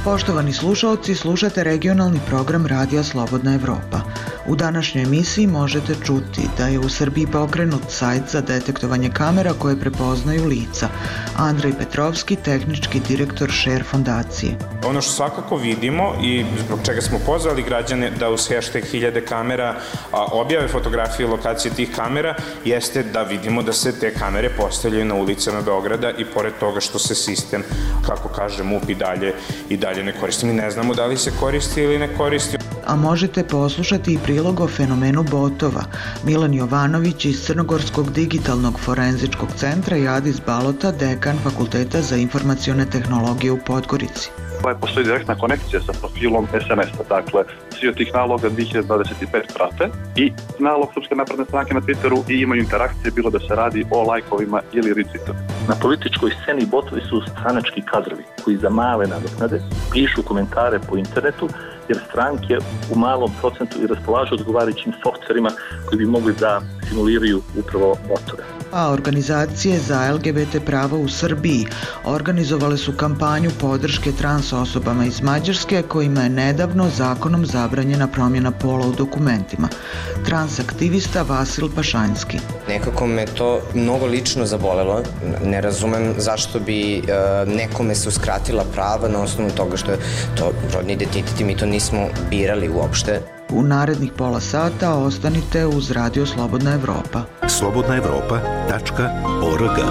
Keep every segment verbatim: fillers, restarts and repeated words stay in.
Poštovani slušaoci, slušate regionalni program Radija Slobodna Evropa. U današnjoj emisiji možete čuti da je u Srbiji pokrenut sajt za detektovanje kamera koje prepoznaju lica. Andrej Petrovski, tehnički direktor Share fondacije. Ono što svakako vidimo i zbog čega smo pozvali građane da uz hashtag hiljade kamera objave fotografije i lokacije tih kamera, jeste da vidimo da se te kamere postavljaju na ulicama Beograda i pored toga što se sistem, kako kaže M U P, i dalje, i dalje ne koristi. Mi ne znamo da li se koristi ili ne koristi. A možete poslušati i prilog o fenomenu botova. Milan Jovanović iz Crnogorskog digitalnog forenzičkog centra i Adis Balota, dekan Fakulteta za informacione tehnologije u Podgorici. Postoji direktna konekcija sa profilom es em es-a, dakle, svi od tih naloga dve hiljade dvadeset pet prate i nalog Srpske napredne stranke na Twitteru i imaju interakcije, bilo da se radi o lajkovima ili retweetu. Na političkoj sceni botovi su stranački kadrovi koji za male nadoknade pišu komentare po internetu, jer stranke u malom procentu i raspolažu odgovarajućim softverima koji bi mogli da simuliraju upravo botove. A organizacije za el ge be te prava u Srbiji organizovale su kampanju podrške trans osobama iz Mađarske kojima je nedavno zakonom zabranjena promjena pola u dokumentima. Trans aktivista Vasil Pašanjski. Nekako me to mnogo lično zabolelo. Ne razumem zašto bi e, nekome se uskratila prava na osnovu toga što je to rodni identitet i mi to nismo birali uopšte. U narednih pola sata ostanite uz Radio Slobodna Evropa. slobodna evropa tačka org.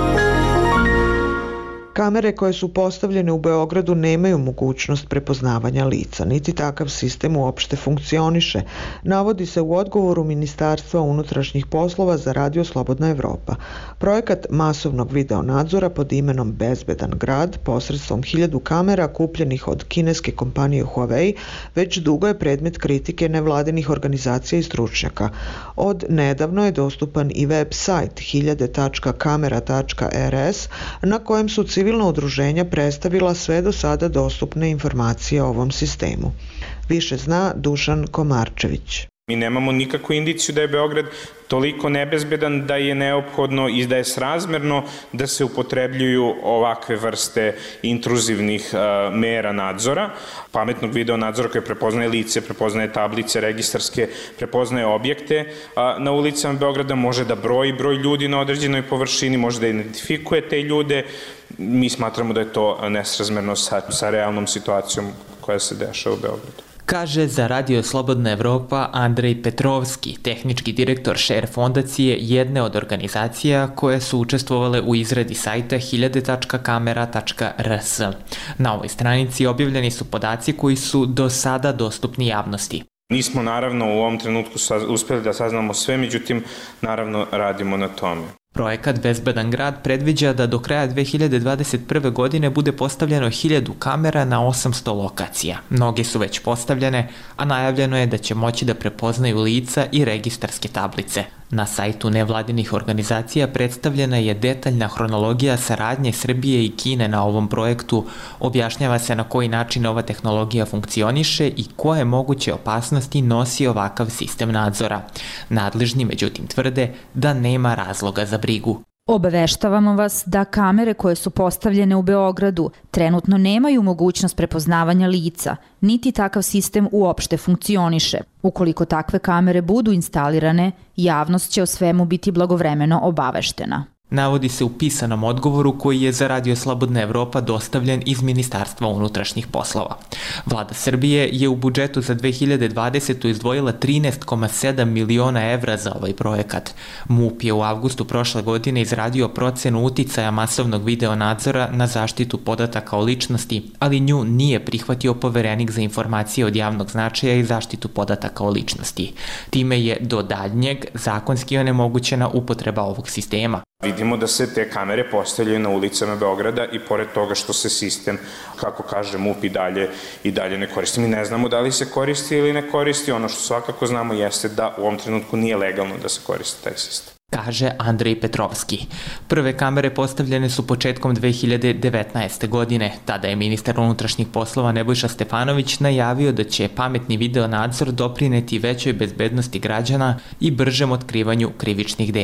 Kamere koje su postavljene u Beogradu nemaju mogućnost prepoznavanja lica, niti takav sistem uopšte funkcioniše, navodi se u odgovoru Ministarstva unutrašnjih poslova za Radio Slobodna Evropa. Projekat masovnog videonadzora pod imenom Bezbedan grad posredstvom hiljadu kamera kupljenih od kineske kompanije Huawei već dugo je predmet kritike nevladinih organizacija i stručnjaka. Od nedavno je dostupan i web sajt hiljade tačka kamera tačka er es na kojem su civilni Civilna udruženja predstavila sve do sada dostupne informacije o ovom sistemu. Više zna Dušan Komarčević. Mi nemamo nikakvu indiciju da je Beograd toliko nebezbedan da je neophodno i da je srazmerno da se upotrebljuju ovakve vrste intruzivnih uh, mera nadzora, pametnog video nadzora koji prepoznaje lice, prepoznaje tablice registarske, prepoznaje objekte uh, na ulicama Beograda, može da broji broj ljudi na određenoj površini, može da identifikuje te ljude. Mi smatramo da je to nesrazmerno sa, sa realnom situacijom koja se dešava u Beogradu. Kaže za Radio Slobodna Evropa Andrej Petrovski, tehnički direktor Share fondacije, jedne od organizacija koje su učestvovale u izradi sajta hiljade tačka kamera tačka er es. Na ovoj stranici objavljeni su podaci koji su do sada dostupni javnosti. Nismo naravno u ovom trenutku uspeli da saznamo sve, međutim naravno radimo na tome. Projekat Bezbedan grad predviđa da do kraja dve hiljade dvadeset prve. godine bude postavljeno hiljadu kamera na osamsto lokacija. Mnoge su već postavljene, a najavljeno je da će moći da prepoznaju lica i registarske tablice. Na sajtu nevladinih organizacija predstavljena je detaljna hronologija saradnje Srbije i Kine na ovom projektu. Objašnjava se na koji način ova tehnologija funkcioniše i koje moguće opasnosti nosi ovakav sistem nadzora. Nadležni međutim tvrde da nema razloga za brigu. Obaveštavamo vas da kamere koje su postavljene u Beogradu trenutno nemaju mogućnost prepoznavanja lica, niti takav sistem uopšte funkcioniše. Ukoliko takve kamere budu instalirane, javnost će o svemu biti blagovremeno obaveštena. Navodi se u pisanom odgovoru koji je za Radio Slobodna Evropa dostavljen iz Ministarstva unutrašnjih poslova. Vlada Srbije je u budžetu za dve hiljade dvadesetu. izdvojila trinaest zarez sedam miliona evra za ovaj projekat. M U P je u avgustu prošle godine izradio procenu uticaja masovnog videonadzora na zaštitu podataka o ličnosti, ali nju nije prihvatio Poverenik za informacije od javnog značaja i zaštitu podataka o ličnosti. Time je do daljnjeg zakonski onemogućena upotreba ovog sistema. Vidimo da se te kamere postavljaju na ulicama Beograda i pored toga što se sistem, kako kaže M U P, i dalje, i dalje ne koristi. Mi ne znamo da li se koristi ili ne koristi. Ono što svakako znamo jeste da u ovom trenutku nije legalno da se koristi taj sistem. Kaže Andrej Petrovski. Prve kamere postavljene su početkom dve hiljade devetnaeste. godine. Tada je ministar unutrašnjih poslova Nebojša Stefanović najavio da će pametni video nadzor doprineti većoj bezbednosti građana i bržem otkrivanju krivičnih dela.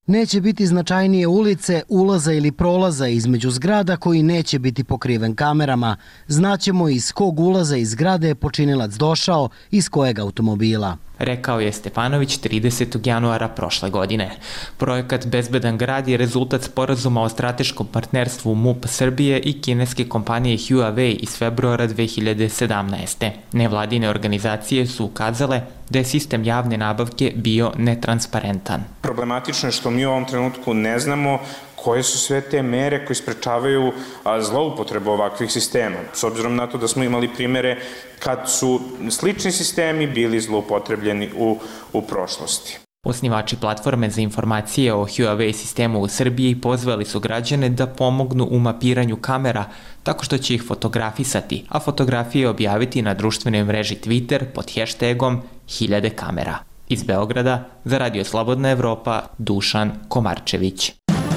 Neće biti značajnije ulice, ulaza ili prolaza između zgrada koji neće biti pokriven kamerama. Znaćemo iz kog ulaza iz zgrade je počinilac došao, iz kojeg automobila. Rekao je Stefanović tridesetog januara prošle godine. Projekat Bezbedan grad je rezultat sporazuma o strateškom partnerstvu M U P Srbije i kineske kompanije Huawei iz februara dve hiljade sedamnaeste. Nevladine organizacije su ukazale da je sistem javne nabavke bio netransparentan. Problematično je što mi u ovom trenutku ne znamo koje su sve te mere koje sprečavaju zloupotrebu ovakvih sistema. S obzirom na to da smo imali primere kad su slični sistemi bili zloupotrebljeni u, u prošlosti. Osnivači platforme za informacije o Huawei sistemu u Srbiji pozvali su građane da pomognu u mapiranju kamera tako što će ih fotografisati, a fotografije objaviti na društvenoj mreži Twitter pod hashtagom hiljade kamera. Iz Beograda za Radio Slobodna Evropa, Dušan Komarčević.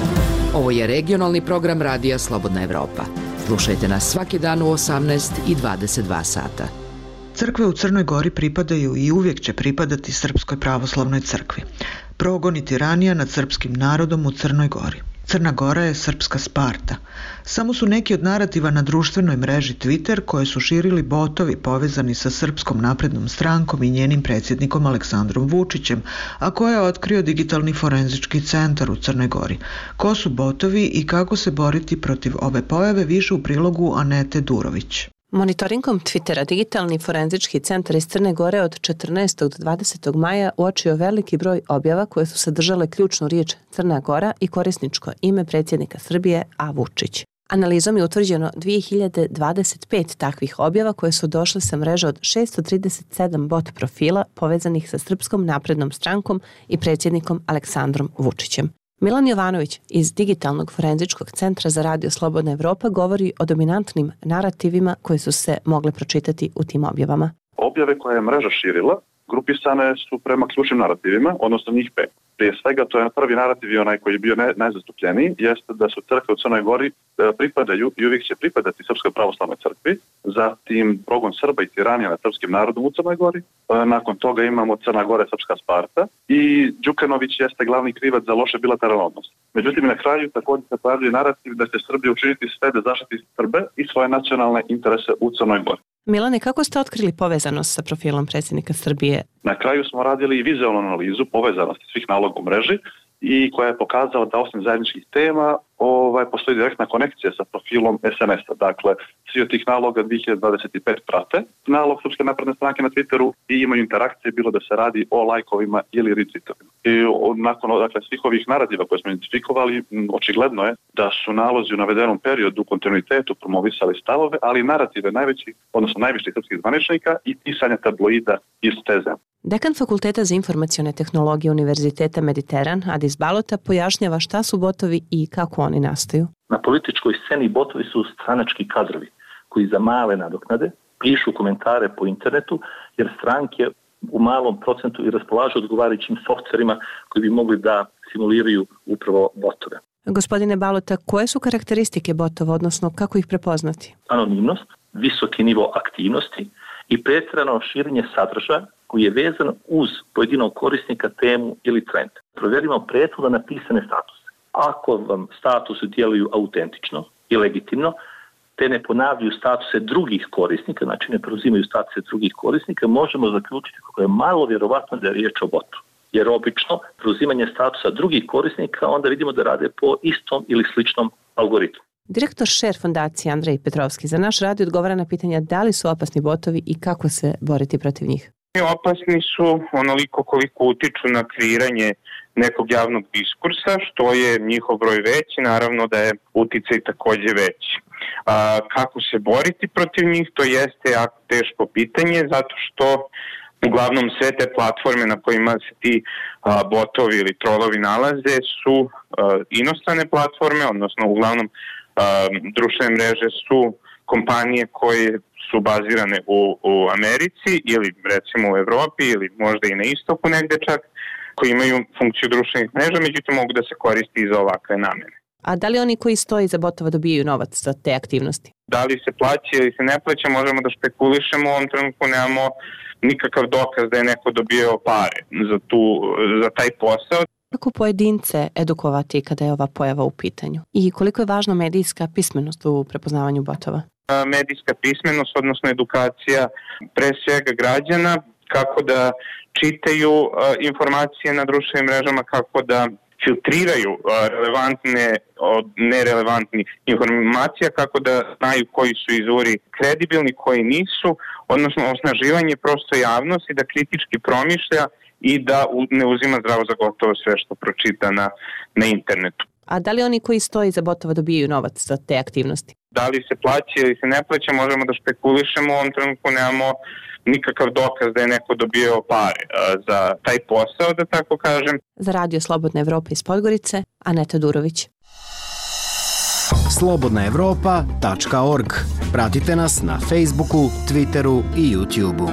Ovo je regionalni program Radija Slobodna Evropa. Slušajte nas svaki dan u osamnaest i dvadeset dva sata. Crkve u Crnoj Gori pripadaju i uvijek će pripadati Srpskoj pravoslavnoj crkvi. Progon i tiranija nad srpskim narodom u Crnoj Gori. Crna Gora je srpska Sparta. Samo su neki od narativa na društvenoj mreži Twitter koje su širili botovi povezani sa Srpskom naprednom strankom i njenim predsjednikom Aleksandrom Vučićem, a koje je otkrio Digitalni forenzički centar u Crnoj Gori. Ko su botovi i kako se boriti protiv ove pojave, više u prilogu Anete Durović. Monitoringom Twittera Digitalni forenzički centar iz Crne Gore od četrnaestog do dvadesetog maja uočio veliki broj objava koje su sadržale ključnu riječ Crna Gora i korisničko ime predsjednika Srbije A. Vučić. Analizom je utvrđeno dvije hiljade dvadeset pet takvih objava koje su došle sa mreže od šesto trideset sedam bot profila povezanih sa Srpskom naprednom strankom i predsjednikom Aleksandrom Vučićem. Milan Jovanović iz Digitalnog forenzičkog centra za Radio Slobodna Evropa govori o dominantnim narativima koje su se mogle pročitati u tim objavama. Objave koje je mreža širila grupisane su prema ključnim narativima, odnosno njih pet. Prije svega, to je prvi narativ i onaj koji je bio ne, najzastupljeniji, jeste da su crkve u Crnoj Gori pripadaju i uvijek će pripadati Srpskoj pravoslavnoj crkvi, zatim progon Srba i tiranija nad srpskim narodom u Crnoj Gori, nakon toga imamo Crna Gora i srpska Sparta i Đukanović jeste glavni krivac za loše bilateralne odnose. Međutim, na kraju također se pojavljuje narativ da će Srbija učiniti sve da zaštiti Srbe i svoje nacionalne interese u Crnoj Gori. Milane, kako ste otkrili povezanost sa profilom predsjednika Srbije? Na kraju smo radili i vizualnu analizu povezanosti svih naloga u mreži i koja je pokazala da osim zajedničkih tema ovaj, postoji direktna konekcija sa profilom es en es-a. Dakle, svi od tih naloga dvije hiljade dvadeset pet prate nalog Srpske napredne stranke na Twitteru i imaju interakcije, bilo da se radi o lajkovima ili retweetovima. I nakon dakle, svih ovih narativa koje smo identifikovali, očigledno je da su nalozi u navedenom periodu u kontinuitetu promovisali stavove, ali i narative najvećih, odnosno najviših srpskih zvaničnika i pisanja tabloida iz te zemlje. Dekan Fakulteta za informacione tehnologije Univerziteta Mediteran, Adis Balota, pojašnjava šta su botovi i kako oni nastaju. Na političkoj sceni botovi su stranački kadrovi koji za male nadoknade pišu komentare po internetu, jer stranke u malom procentu i raspolažu odgovarajućim softverima koji bi mogli da simuliraju upravo botove. Gospodine Balota, koje su karakteristike botova, odnosno kako ih prepoznati? Anonimnost, visoki nivo aktivnosti i pretjerano širenje sadržaja koji je vezan uz pojedinog korisnika, temu ili trend. Provjerimo prethodno napisane statuse. Ako vam statusi djeluju autentično i legitimno, te ne ponavljaju statuse drugih korisnika, znači ne preuzimaju statuse drugih korisnika, možemo zaključiti kako je malo vjerovatno da je riječ o botu. Jer obično preuzimanje statusa drugih korisnika onda vidimo da rade po istom ili sličnom algoritmu. Direktor Share fondacije Andrej Petrovski za naš radio odgovara na pitanja da li su opasni botovi i kako se boriti protiv njih. Opasni su onoliko koliko utiču na kreiranje nekog javnog diskursa, što je njihov broj veći, naravno da je uticaj takođe veći. A, kako se boriti protiv njih, to jeste jako teško pitanje, zato što uglavnom sve te platforme na kojima se ti a, botovi ili trolovi nalaze su a, inostrane platforme, odnosno uglavnom a, društvene mreže su kompanije koje su bazirane u, u Americi ili recimo u Evropi ili možda i na istoku negde čak, koji imaju funkciju društvenih mreža, međutim mogu da se koristi i za ovakve namene. A da li oni koji stoji za botova dobijaju novac za te aktivnosti? Da li se plaća ili se ne plaća, možemo da špekulišemo, u ovom trenutku nemamo nikakav dokaz da je neko dobio pare za, tu, za taj posao. Kako pojedince edukovati kada je ova pojava u pitanju? I koliko je važna medijska pismenost u prepoznavanju botova? Medijska pismenost, odnosno edukacija pre svega građana, kako da čitaju informacije na društvenim mrežama, kako da filtriraju relevantne od nerelevantnih informacija, kako da znaju koji su izvori kredibilni, koji nisu, odnosno osnaživanje prosto javnosti da kritički promišlja i da ne uzima zdravo za gotovo sve što pročita na, na internetu. A da li oni koji stoji za botova dobijaju novac za te aktivnosti? Da li se plaća ili se ne plaća, možemo da špekulišemo, u ovom trenutku nemamo nikakav dokaz da je neko dobio pare za taj posao, da tako kažem. Za Radio Slobodna Evropa iz Podgorice, Aneta Durović. slobodna evropa tačka org. Pratite nas na Facebooku, Twitteru i YouTubeu.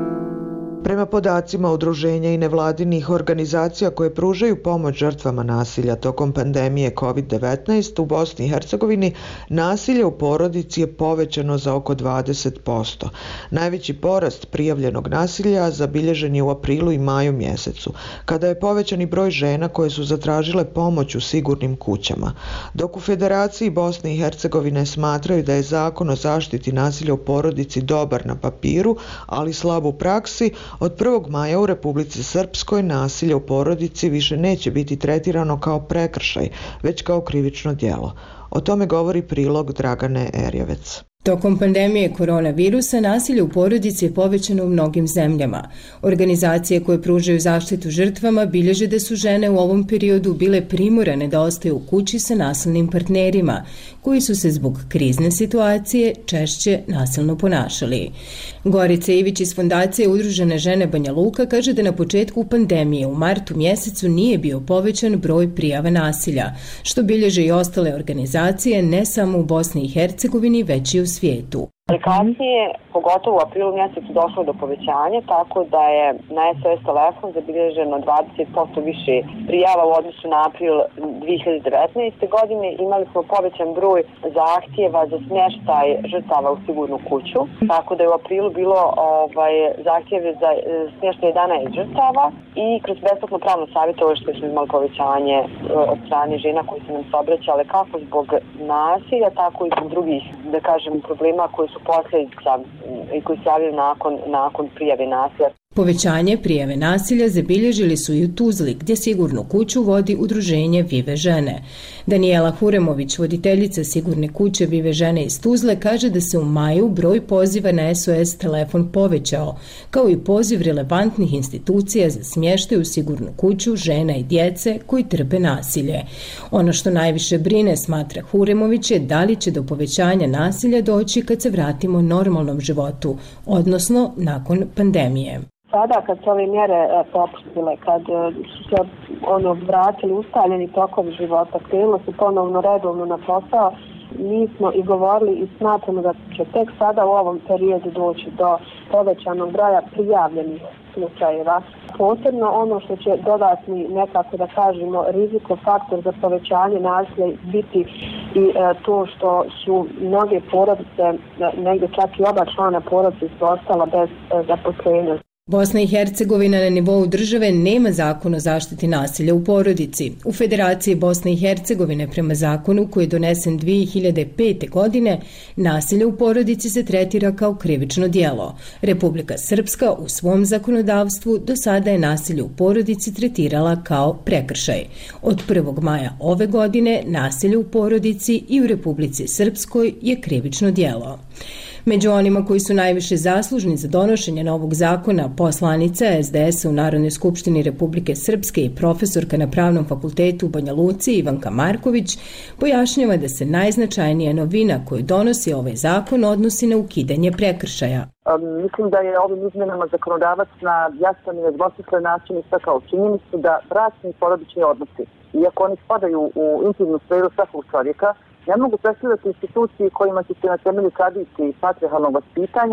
Prema podacima udruženja i nevladinih organizacija koje pružaju pomoć žrtvama nasilja tokom pandemije kovid devetnaest u Bosni i Hercegovini, nasilje u porodici je povećano za oko dvadeset posto. Najveći porast prijavljenog nasilja zabilježen je u aprilu i maju mjesecu, kada je povećani broj žena koje su zatražile pomoć u sigurnim kućama. Dok u Federaciji Bosne i Hercegovine smatraju da je zakon o zaštiti nasilja u porodici dobar na papiru, ali slab u praksi, od prvog maja u Republici Srpskoj nasilje u porodici više neće biti tretirano kao prekršaj, već kao krivično djelo. O tome govori prilog Dragane Erjevec. Tokom pandemije koronavirusa nasilje u porodici je povećano u mnogim zemljama. Organizacije koje pružaju zaštitu žrtvama bilježe da su žene u ovom periodu bile primorane da ostaju u kući sa nasilnim partnerima, koji su se zbog krizne situacije češće nasilno ponašali. Gorica Ivić iz Fondacije Udružene žene Banja Luka kaže da na početku pandemije u martu mjesecu nije bio povećan broj prijava nasilja, što bilježe i ostale organizacije ne samo u Bosni i Hercegovini, već i u svijetu. Kasnije, pogotovo u aprilu mjesecu, došlo do povećanja, tako da je na S O S telefon zabilježeno dvadeset posto više prijava u odnosu na april dvije hiljade devetnaeste. godine. Imali smo povećan broj zahtjeva za smještaj žrtava u sigurnu kuću, tako da je u aprilu bilo ovaj, zahtjeve za smještaj jedanaest žrtava i kroz besplatno pravno savjetovalište smo imali povećanje od strane žena koji su nam se obraćale kako zbog nasilja, tako i zbog drugih, da kažem, problema koji su posljedica i koji se javljaju nakon, nakon prijave nasilja. Povećanje prijave nasilja zabilježili su i u Tuzli, gdje sigurnu kuću vodi udruženje Vive žene. Daniela Huremović, voditeljica sigurne kuće Vive žene iz Tuzle, kaže da se u maju broj poziva na S O S telefon povećao, kao i poziv relevantnih institucija za smještaj u sigurnu kuću žena i djece koji trpe nasilje. Ono što najviše brine, smatra Huremović, je da li će do povećanja nasilja doći kad se vratimo normalnom životu, odnosno nakon pandemije. Sada kad se ove mjere popustile, kad su se ono vratili ustaljeni tokovi života, krenulo se ponovno redovno na posao, mi smo i govorili i smatramo da će tek sada u ovom periodu doći do povećanog broja prijavljenih slučajeva. Posebno ono što će dodatni nekako da kažemo riziko faktor za povećanje nasilja biti i e, to što su mnoge porodice, negdje čak i oba člana porodice su ostala bez e, zaposlenja. Bosna i Hercegovina na nivou države nema zakon o zaštiti nasilja u porodici. U Federaciji Bosne i Hercegovine prema zakonu koji je donesen dvije hiljade pete. godine, nasilje u porodici se tretira kao krivično djelo. Republika Srpska u svom zakonodavstvu do sada je nasilje u porodici tretirala kao prekršaj. Od prvog maja ove godine nasilje u porodici i u Republici Srpskoj je krivično djelo. Među onima koji su najviše zaslužni za donošenje novog zakona, poslanica S D S-a u Narodnoj skupštini Republike Srpske i profesorka na Pravnom fakultetu u Banja Luci Ivanka Marković pojašnjava da se najznačajnija novina koju donosi ovaj zakon odnosi na ukidanje prekršaja. Um, mislim da je ovim izmjenama zakonodavac na jasan i nedvosmislen način istakao činjenicu da bračni i porodični odnosi, iako oni spadaju u intimnu sferu svakog čovjeka, ne mogu predstavljati instituciji kojima će se na temelju tradicije i patrijarhalnog vaspitanja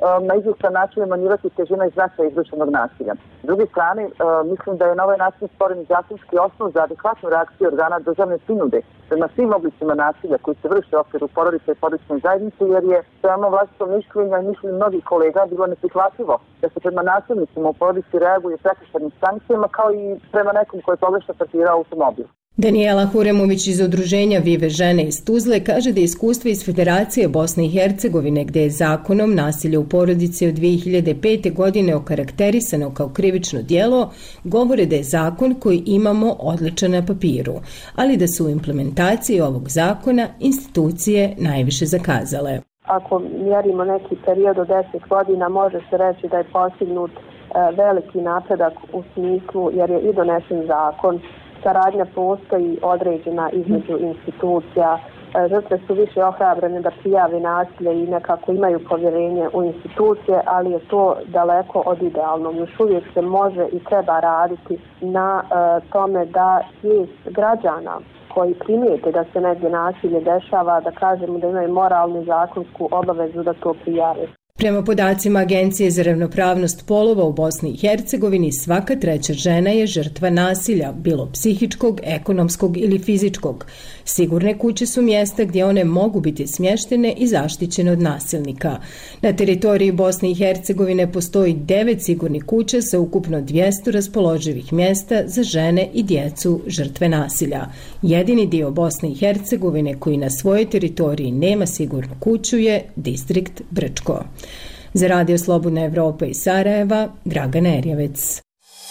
na izvjestan način umanjivati težina i značaj izvršenog nasilja. S druge strane, mislim da je na ovaj način stvoren zakonski osnov za adekvatnu reakciju organa državne prinude prema svim oblicima nasilja koji se vrše u okviru porodice i porodične zajednice, jer je prema vlastitom mišljenju i mišljenju mnogih kolega bilo neprihvatljivo da se prema nasilnicima u porodici reaguje prekršajnim sankcijama kao i prema nekom koji je pogrešno parkirao automobil. Danijela Huremović iz udruženja Vive žene iz Tuzle kaže da iskustva iz Federacije Bosne i Hercegovine, gde je zakonom nasilje u porodici od dve hiljade pete. godine okarakterisano kao krivično djelo, govore da je zakon koji imamo odličan na papiru, ali da su u implementaciji ovog zakona institucije najviše zakazale. Ako mjerimo neki period od deset godina, može se reći da je postignut veliki napredak u smislu jer je i donesen zakon. Saradnja postoji određena između institucija. Žrtve su više ohrabrene da prijave nasilje i nekako imaju povjerenje u institucije, ali je to daleko od idealnog. Još uvijek se može i treba raditi na tome da svijest građana koji primijete da se negdje nasilje dešava, da kažemo da imaju moralnu i zakonsku obavezu da to prijave. Prema podacima Agencije za ravnopravnost polova u Bosni i Hercegovini, svaka treća žena je žrtva nasilja, bilo psihičkog, ekonomskog ili fizičkog. Sigurne kuće su mjesta gdje one mogu biti smještene i zaštićene od nasilnika. Na teritoriji Bosne i Hercegovine postoji devet sigurnih kuća sa ukupno dvjesto raspoloživih mjesta za žene i djecu žrtve nasilja. Jedini dio Bosne i Hercegovine koji na svojoj teritoriji nema sigurnu kuću je distrikt Brčko. Za Radio Slobodna Evropa iz Sarajeva, Dragana Erjevec.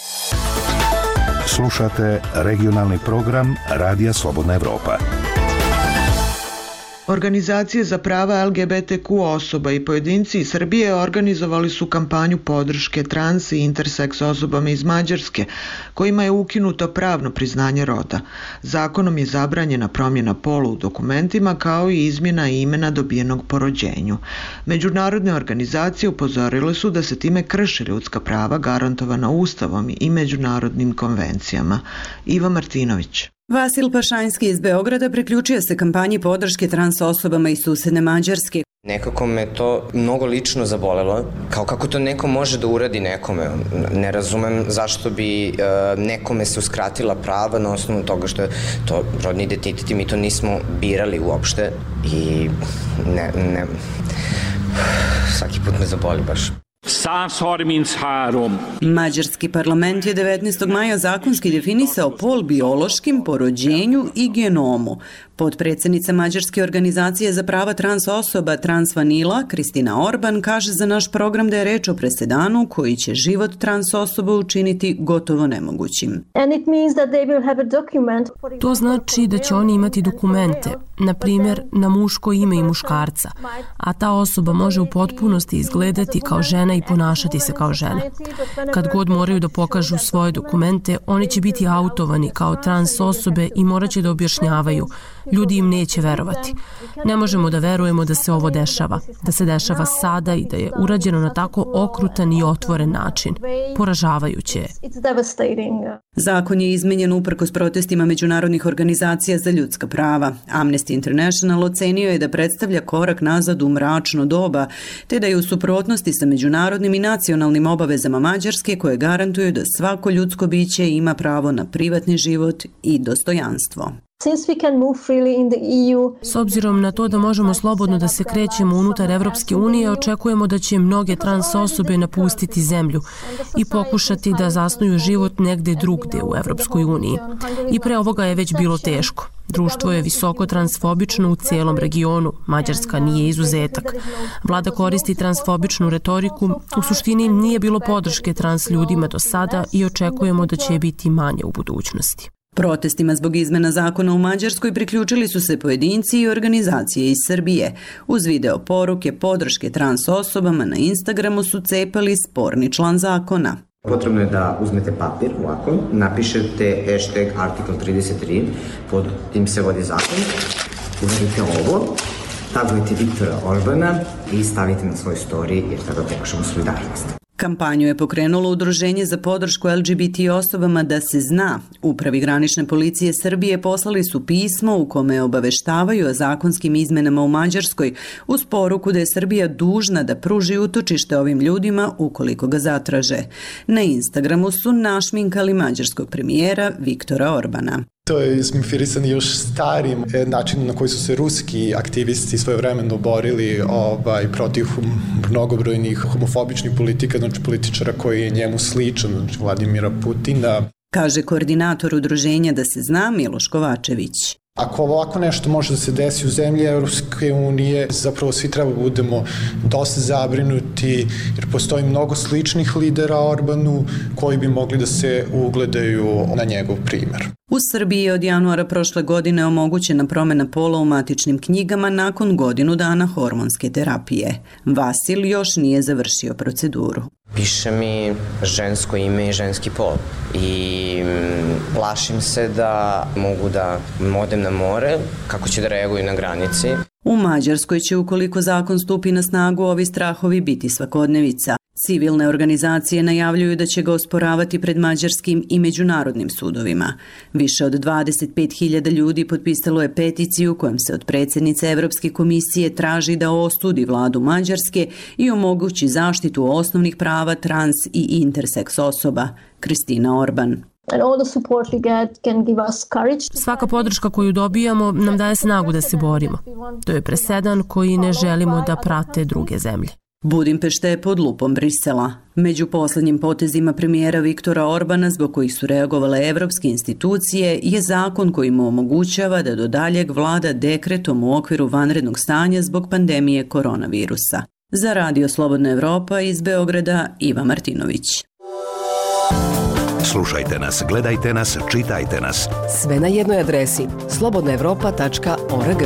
Slušate regionalni program Radija Slobodna Evropa. Organizacije za prava el ge be te ku osoba i pojedinci iz Srbije organizovali su kampanju podrške trans i interseks osobama iz Mađarske, kojima je ukinuto pravno priznanje roda. Zakonom je zabranjena promjena pola u dokumentima kao i izmjena imena dobijenog po rođenju. Međunarodne organizacije upozorile su da se time krši ljudska prava garantovana Ustavom i međunarodnim konvencijama. Iva Martinović. Vasil Pašanjski iz Beograda priključio se kampanji podrške trans osobama iz susedne Mađarske. Nekako me to mnogo lično zabolelo, kao kako to neko može da uradi nekome. Ne razumem zašto bi uh, nekome se uskratila prava na osnovu toga što je to rodni identitet i mi to nismo birali uopšte i ne, ne, svaki put me zaboli baš. Mađarski parlament je devetnaestog maja zakonski definisao pol biološkim, po rođenju i genomu. Potpredsjednica Mađarske organizacije za prava trans osoba Transvanila, Kristina Orban, kaže za naš program da je reč o presedanu koji će život trans osoba učiniti gotovo nemogućim. To znači da će oni imati dokumente, na primjer na muško ime i muškarca, a ta osoba može u potpunosti izgledati kao žena i ponašati se kao žena. Kad god moraju da pokažu svoje dokumente, oni će biti autovani kao trans osobe i morat će da objašnjavaju. Ljudi im neće verovati. Ne možemo da verujemo da se ovo dešava, da se dešava sada i da je urađeno na tako okrutan i otvoren način. Poražavajuće je. Zakon je izmenjen uprkos protestima međunarodnih organizacija za ljudska prava. Amnesty International ocenio je da predstavlja korak nazad u mračno doba, te da je u suprotnosti sa međunarodnim i nacionalnim obavezama Mađarske koje garantuju da svako ljudsko biće ima pravo na privatni život i dostojanstvo. S obzirom na to da možemo slobodno da se krećemo unutar Evropske unije, očekujemo da će mnoge trans osobe napustiti zemlju i pokušati da zasnuju život negde drugde u Evropskoj uniji. I pre ovoga je već bilo teško. Društvo je visoko transfobično u cijelom regionu, Mađarska nije izuzetak. Vlada koristi transfobičnu retoriku, u suštini nije bilo podrške trans ljudima do sada i očekujemo da će je biti manje u budućnosti. Protestima zbog izmena zakona u Mađarskoj priključili su se pojedinci i organizacije iz Srbije. Uz video poruke podrške trans osobama na Instagramu su cepali sporni član zakona. Potrebno je da uzmete papir ovako, napišete hashtag article trideset tri, pod tim se vodi zakon, uvedite ovo, tagujete Viktora Orbana i stavite na svoj story jer tada pokažemo solidarnost. Kampanju je pokrenulo Udruženje za podršku L G B T osobama Da se zna. Upravi granične policije Srbije poslali su pismo u kome obaveštavaju o zakonskim izmenama u Mađarskoj uz poruku da je Srbija dužna da pruži utočište ovim ljudima ukoliko ga zatraže. Na Instagramu su našminkali mađarskog premijera Viktora Orbana. To je ismifirisan još starim načinom na koji su se ruski aktivisti svojevremeno borili ovaj, protiv mnogobrojnih homofobičnih politika, znači političara koji je njemu sličan, znači Vladimira Putina. Kaže koordinator udruženja Da se zna Miloš Kovačević. Ako ovako nešto može da se desi u zemlji Evropske unije, zapravo svi treba budemo dosta zabrinuti, jer postoji mnogo sličnih lidera Orbanu koji bi mogli da se ugledaju na njegov primer. U Srbiji je od januara prošle godine omogućena promena pola u matičnim knjigama nakon godinu dana hormonske terapije. Vasil još nije završio proceduru. Piše mi žensko ime i ženski pol i plašim se da mogu da odem na more, kako će da reaguju na granici. U Mađarskoj će, ukoliko zakon stupi na snagu, ovi strahovi biti svakodnevica. Civilne organizacije najavljuju da će ga osporavati pred mađarskim i međunarodnim sudovima. Više od dvadeset pet hiljada ljudi potpisalo je peticiju kojom se od predsjednice Evropske komisije traži da ostudi vladu Mađarske i omogući zaštitu osnovnih prava trans i interseks osoba. Kristina Orban. Svaka podrška koju dobijamo nam daje snagu da se borimo. To je presedan koji ne želimo da prate druge zemlje. Budimpešta je pod lupom Brisela. Među poslednjim potezima premijera Viktora Orbana, zbog kojih su reagovale evropske institucije, je zakon koji mu omogućava da do daljeg vlada dekretom u okviru vanrednog stanja zbog pandemije koronavirusa. Za Radio Slobodna Evropa iz Beograda, Iva Martinović. Slušajte nas, gledajte nas, čitajte nas. Sve na jednoj adresi slobodna evropa tačka org.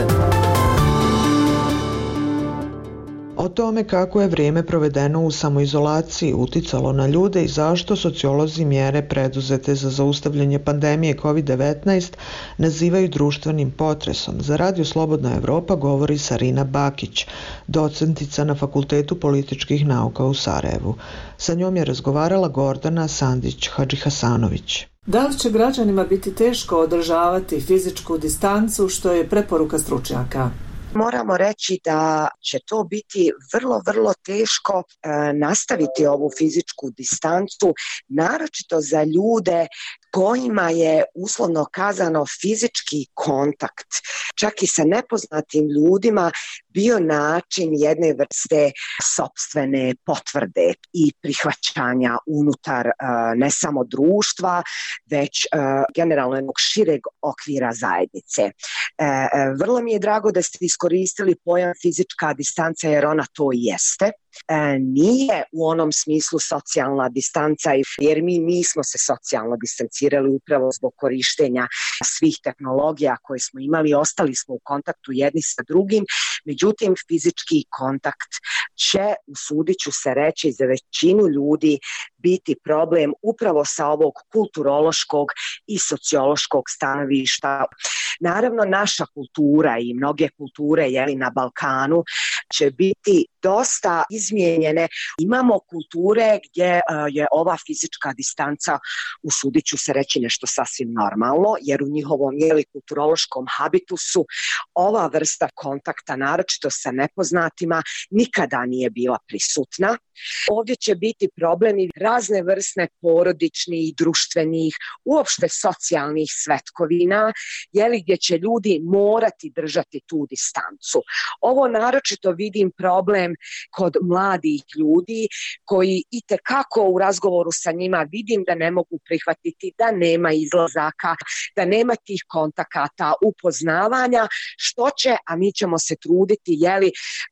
O tome kako je vrijeme provedeno u samoizolaciji uticalo na ljude i zašto sociolozi mjere preduzete za zaustavljanje pandemije kovid devetnaest nazivaju društvenim potresom. Za Radio Slobodna Evropa govori Sarina Bakić, docentica na Fakultetu političkih nauka u Sarajevu. Sa njom je razgovarala Gordana Sandić-Hadžihasanović. Da li će građanima biti teško održavati fizičku distancu, što je preporuka stručnjaka? Moramo reći da će to biti vrlo, vrlo teško e, nastaviti ovu fizičku distancu, naročito za ljude kojima je uslovno kazano fizički kontakt, čak i sa nepoznatim ljudima, bio način jedne vrste sopstvene potvrde i prihvaćanja unutar ne samo društva, već generalno jednog šireg okvira zajednice. Vrlo mi je drago da ste iskoristili pojam fizička distanca, jer ona to i jeste. E, nije u onom smislu socijalna distanca, jer mi nismo se socijalno distancirali upravo zbog korištenja svih tehnologija koje smo imali, ostali smo u kontaktu jedni sa drugim, međutim fizički kontakt će, usudit ću se reći, za većinu ljudi biti problem upravo sa ovog kulturološkog i sociološkog stanovišta. Naravno, naša kultura i mnoge kulture jeli, na Balkanu će biti dosta izmijenjene. Imamo kulture gdje uh, je ova fizička distanca, usudit ću se reći, nešto sasvim normalno, jer u njihovom jeli, kulturološkom habitusu ova vrsta kontakta, naročito sa nepoznatima, nikada nije bila prisutna. Ovdje će biti problemi razne vrste porodičnih, društvenih, uopšte socijalnih svetkovina, jeli, gdje će ljudi morati držati tu distancu. Ovo naročito vidim problem kod mladih ljudi koji itekako u razgovoru sa njima vidim da ne mogu prihvatiti da nema izlazaka, da nema tih kontakata, upoznavanja, što će, a mi ćemo se truditi, jeli,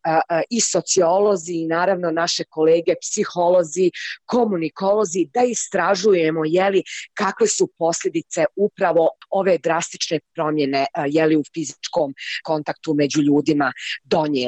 i sociolozi i naravno naše kolege, psiholozi, komunikolozi, da istražujemo, jeli, kakve su posljedice upravo ove drastične promjene, jeli, u fizičkom kontaktu među ljudima donijeli. Još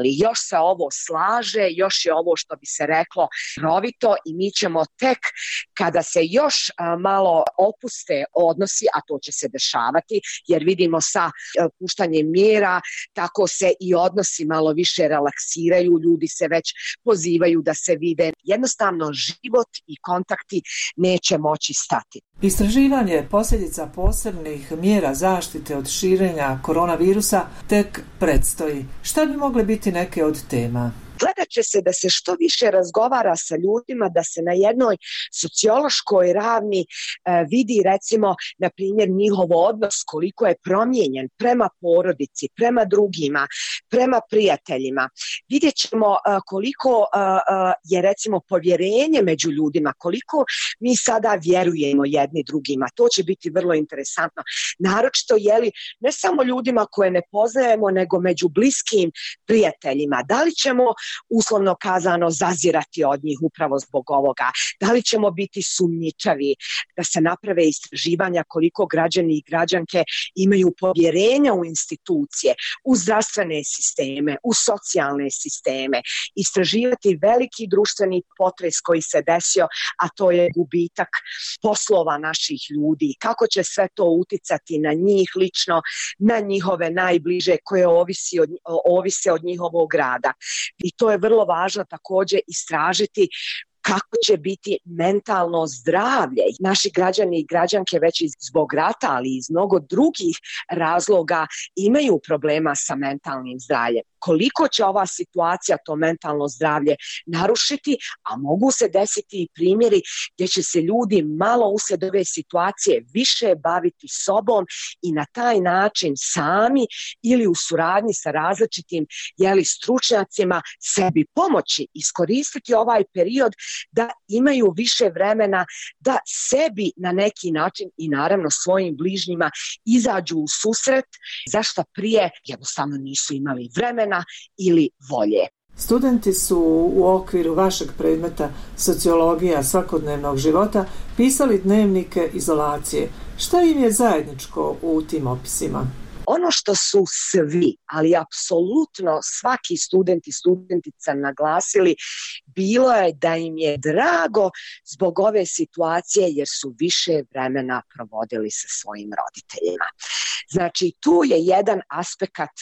se ovo slaže, još je ovo što bi se reklo rovito i mi ćemo tek kada se još a, malo opuste odnosi, a to će se dešavati jer vidimo sa a, puštanjem mjera tako se i odnosi malo više relaksiraju, ljudi se već pozivaju da se vide. Jednostavno život i kontakti neće moći stati. Istraživanje posljedica posebnih mjera zaštite od širenja koronavirusa tek predstoji. Šta bi mogle biti neke od tema? Gledat će se da se što više razgovara sa ljudima, da se na jednoj sociološkoj ravni e, vidi recimo, na primjer, njihov odnos koliko je promijenjen prema porodici, prema drugima, prema prijateljima. Vidjet ćemo e, koliko e, je recimo povjerenje među ljudima, koliko mi sada vjerujemo jedni drugima. To će biti vrlo interesantno. Naročito je li ne samo ljudima koje ne poznajemo, nego među bliskim prijateljima. Da li ćemo uslovno kazano zazirati od njih upravo zbog ovoga? Da li ćemo biti sumnjičavi da se naprave istraživanja koliko građani i građanke imaju povjerenja u institucije, u zdravstvene sisteme, u socijalne sisteme, istraživati veliki društveni potres koji se desio, a to je gubitak poslova naših ljudi, kako će sve to uticati na njih lično, na njihove najbliže koje ovisi od, ovise od njihovog rada. I to je vrlo važno također istražiti kako će biti mentalno zdravlje. Naši građani i građanke već zbog rata, ali i iz mnogo drugih razloga imaju problema sa mentalnim zdravljem. Koliko će ova situacija to mentalno zdravlje narušiti, a mogu se desiti i primjeri gdje će se ljudi malo uslijed ove situacije više baviti sobom i na taj način sami ili u suradnji sa različitim jeli, stručnjacima sebi pomoći, iskoristiti ovaj period da imaju više vremena da sebi na neki način i naravno svojim bližnjima izađu u susret, zašto prije jednostavno nisu imali vremena ili volje. Studenti su u okviru vašeg predmeta sociologija svakodnevnog života pisali dnevnike izolacije. Šta im je zajedničko u tim opisima? Ono što su svi, ali apsolutno svaki student i studentica naglasili, bilo je da im je drago zbog ove situacije jer su više vremena provodili sa svojim roditeljima. Znači, tu je jedan aspekt uh,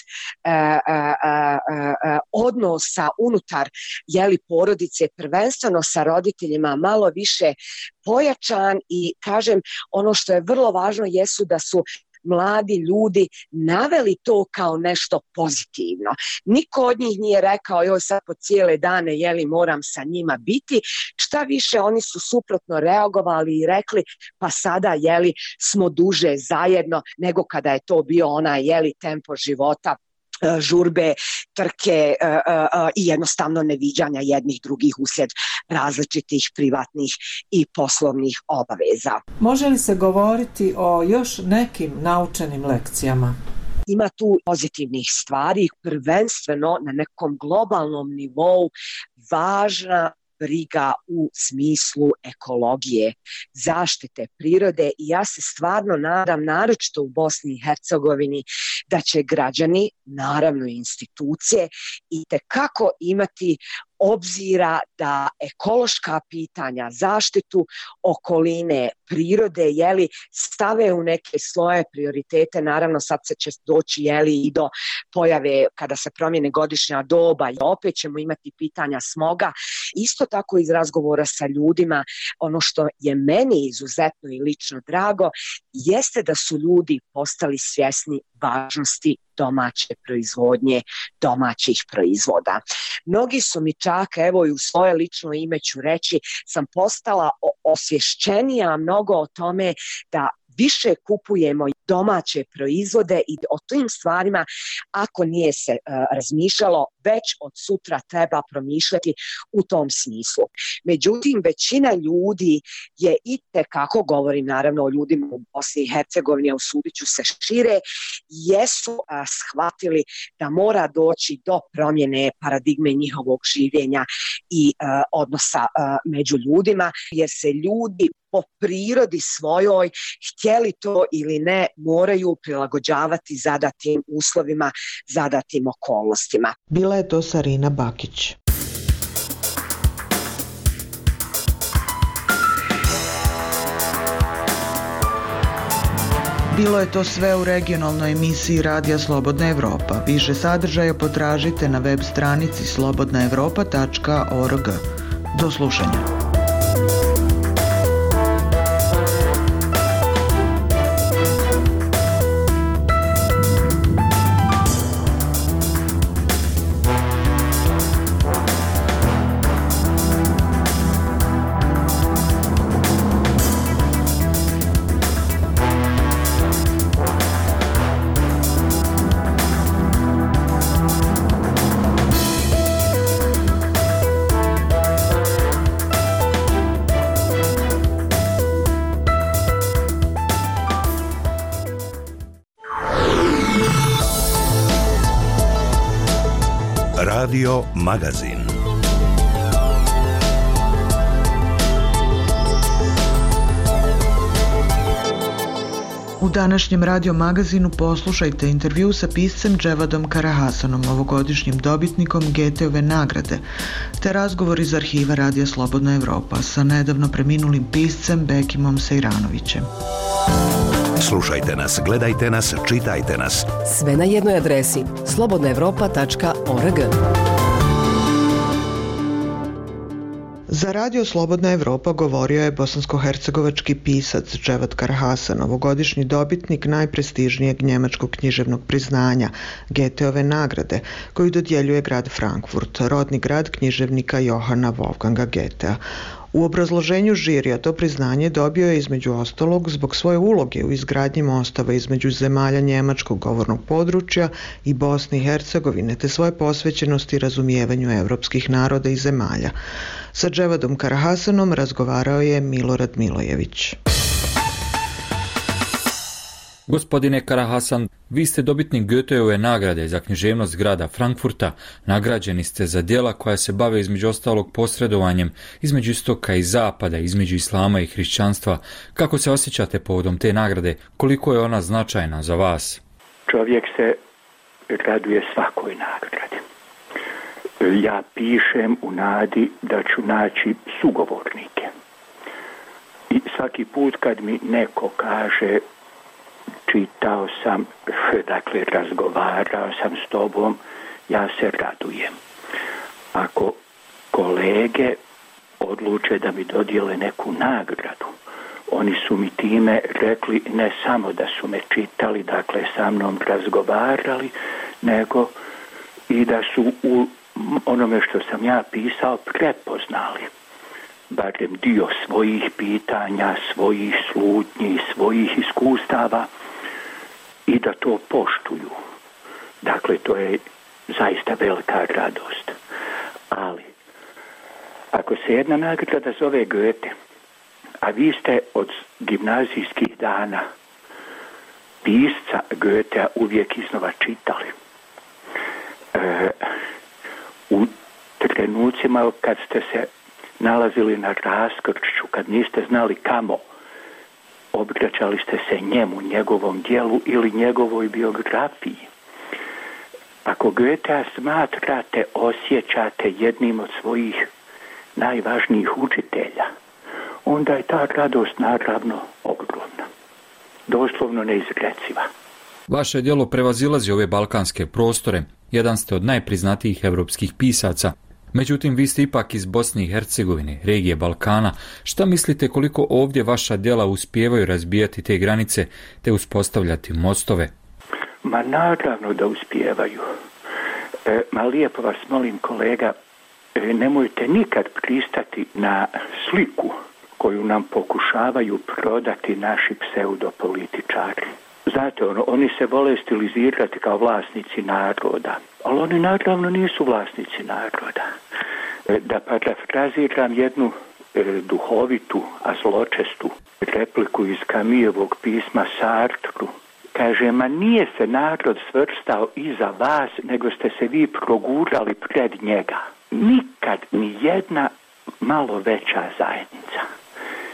uh, uh, odnosa unutar jeli, porodice, prvenstveno sa roditeljima, malo više pojačan i, kažem, ono što je vrlo važno jesu da su mladi ljudi naveli to kao nešto pozitivno. Niko od njih nije rekao joj sad po cijele dane jeli moram sa njima biti. Šta više, oni su suprotno reagovali i rekli pa sada jeli smo duže zajedno nego kada je to bio onaj jeli tempo života, žurbe, trke uh, uh, i jednostavno neviđanja jednih drugih uslijed različitih privatnih i poslovnih obaveza. Može li se govoriti o još nekim naučenim lekcijama? Ima tu pozitivnih stvari, prvenstveno na nekom globalnom nivou važna briga u smislu ekologije, zaštite prirode i ja se stvarno nadam, naročito u Bosni i Hercegovini, da će građani, naravno i institucije, itekako imati obzira da ekološka pitanja, zaštitu okoline, prirode, jeli, stave u neke svoje prioritete. Naravno, sad se će doći jeli, i do pojave kada se promijene godišnja doba i opet ćemo imati pitanja smoga. Isto tako iz razgovora sa ljudima, ono što je meni izuzetno i lično drago, jeste da su ljudi postali svjesni važnosti domaće proizvodnje, domaćih proizvoda. Mnogi su mi čak, evo i u svoje lično ime ću reći, sam postala osvješćenija mnogo o tome da više kupujemo domaće proizvode i o tim stvarima, ako nije se uh, razmišljalo, već od sutra treba promišljati u tom smislu. Međutim, većina ljudi je itekako, govorim naravno o ljudima u Bosni i Hercegovini, a usudit ću se šire, jesu uh, shvatili da mora doći do promjene paradigme njihovog življenja i uh, odnosa uh, među ljudima, jer se ljudi po prirodi svojoj, htjeli to ili ne, moraju prilagođavati zadatim uslovima, zadatim okolnostima. Bila je to Sarina Bakić. Bilo je to sve u regionalnoj emisiji Radija Slobodna Evropa. Više sadržaja potražite na web stranici slobodna evropa tačka org. Do slušanja. Radio Magazin. U današnjem Radio Magazinu poslušajte intervju sa piscem Dževadom Karahasanom, ovogodišnjim dobitnikom Goetheove nagrade, te razgovor iz arhiva Radija Slobodna Evropa sa nedavno preminulim piscem Bekimom Sejranovićem. Slušajte nas, gledajte nas, čitajte nas. Sve na jednoj adresi slobodna evropa tačka org. Za Radio Slobodna Evropa govorio je bosansko-hercegovački pisac Dževad Karahasan, ovogodišnji dobitnik najprestižnijeg njemačkog književnog priznanja, Goetheove nagrade, koju dodjeljuje grad Frankfurt, rodni grad književnika Johana Wolfganga Goethea. U obrazloženju žirija to priznanje dobio je između ostalog zbog svoje uloge u izgradnji mostova između zemalja njemačkog govornog područja i Bosne i Hercegovine, te svoje posvećenosti razumijevanju evropskih naroda i zemalja. Sa Dževadom Karahasanom razgovarao je Milorad Milojević. Gospodine Karahasan, vi ste dobitnik Goetheove nagrade za književnost grada Frankfurta. Nagrađeni ste za djela koja se bave između ostalog posredovanjem između istoka i zapada, između islama i hrišćanstva. Kako se osjećate povodom te nagrade? Koliko je ona značajna za vas? Čovjek se raduje svakoj nagradi. Ja pišem u nadi da ću naći sugovornike. I svaki put kad mi neko kaže čitao sam, dakle razgovarao sam s tobom, ja se radujem. Ako kolege odluče da mi dodijele neku nagradu, oni su mi time rekli ne samo da su me čitali, dakle sa mnom razgovarali, nego i da su u onome što sam ja pisao prepoznali barem dio svojih pitanja, svojih slutnji, svojih iskustava i da to poštuju. Dakle, to je zaista velika radost. Ali, ako se jedna nagrada zove Goethe, a vi ste od gimnazijskih dana pisca Goethea uvijek iznova čitali, e, u trenucima kad ste se nalazili na raskršću, kad niste znali kamo, obraćali ste se njemu, njegovom dijelu ili njegovoj biografiji. Ako Goethea smatrate, osjećate jednim od svojih najvažnijih učitelja, onda je ta radost naravno ogromna, doslovno neizreciva. Vaše djelo prevazilazi ove balkanske prostore, jedan ste od najpriznatijih evropskih pisaca. Međutim, vi ste ipak iz Bosne i Hercegovine, regije Balkana. Šta mislite koliko ovdje vaša djela uspijevaju razbijati te granice te uspostavljati mostove? Ma naravno da uspijevaju. E, ma lijepo vas molim kolega, e, nemojte nikad pristati na sliku koju nam pokušavaju prodati naši pseudopolitičari. Znate, ono, oni se vole stilizirati kao vlasnici naroda, ali oni naravno nisu vlasnici naroda. E, da parafraziram jednu e, duhovitu, a zločestu repliku iz Camusovog pisma Sartru, kaže, ma nije se narod svrstao iza vas, nego ste se vi progurali pred njega. Nikad ni jedna malo veća zajednica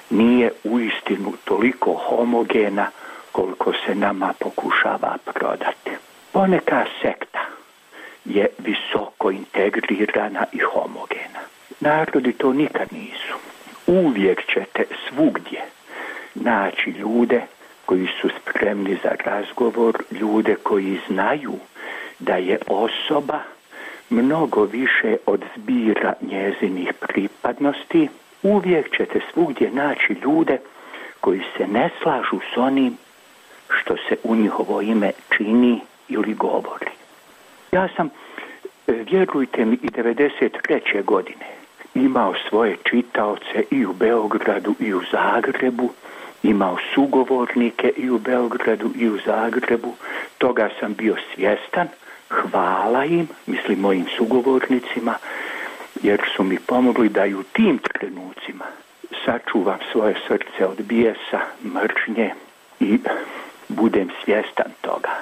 nije uistinu toliko homogena koliko se nama pokušava prodati. Poneka sekta je visoko integrirana i homogena. Narodi to nikad nisu. Uvijek ćete svugdje naći ljude koji su spremni za razgovor, ljude koji znaju da je osoba mnogo više od zbira njezinih pripadnosti. Uvijek ćete svugdje naći ljude koji se ne slažu s onim što se u njihovo ime čini ili govori. Ja sam, vjerujte mi, i devedeset treće godine imao svoje čitaoce i u Beogradu i u Zagrebu, imao sugovornike i u Beogradu i u Zagrebu, toga sam bio svjestan, hvala im, mislim mojim sugovornicima, jer su mi pomogli da i u tim trenucima sačuvam svoje srce od bijesa, mržnje i budem svjestan toga.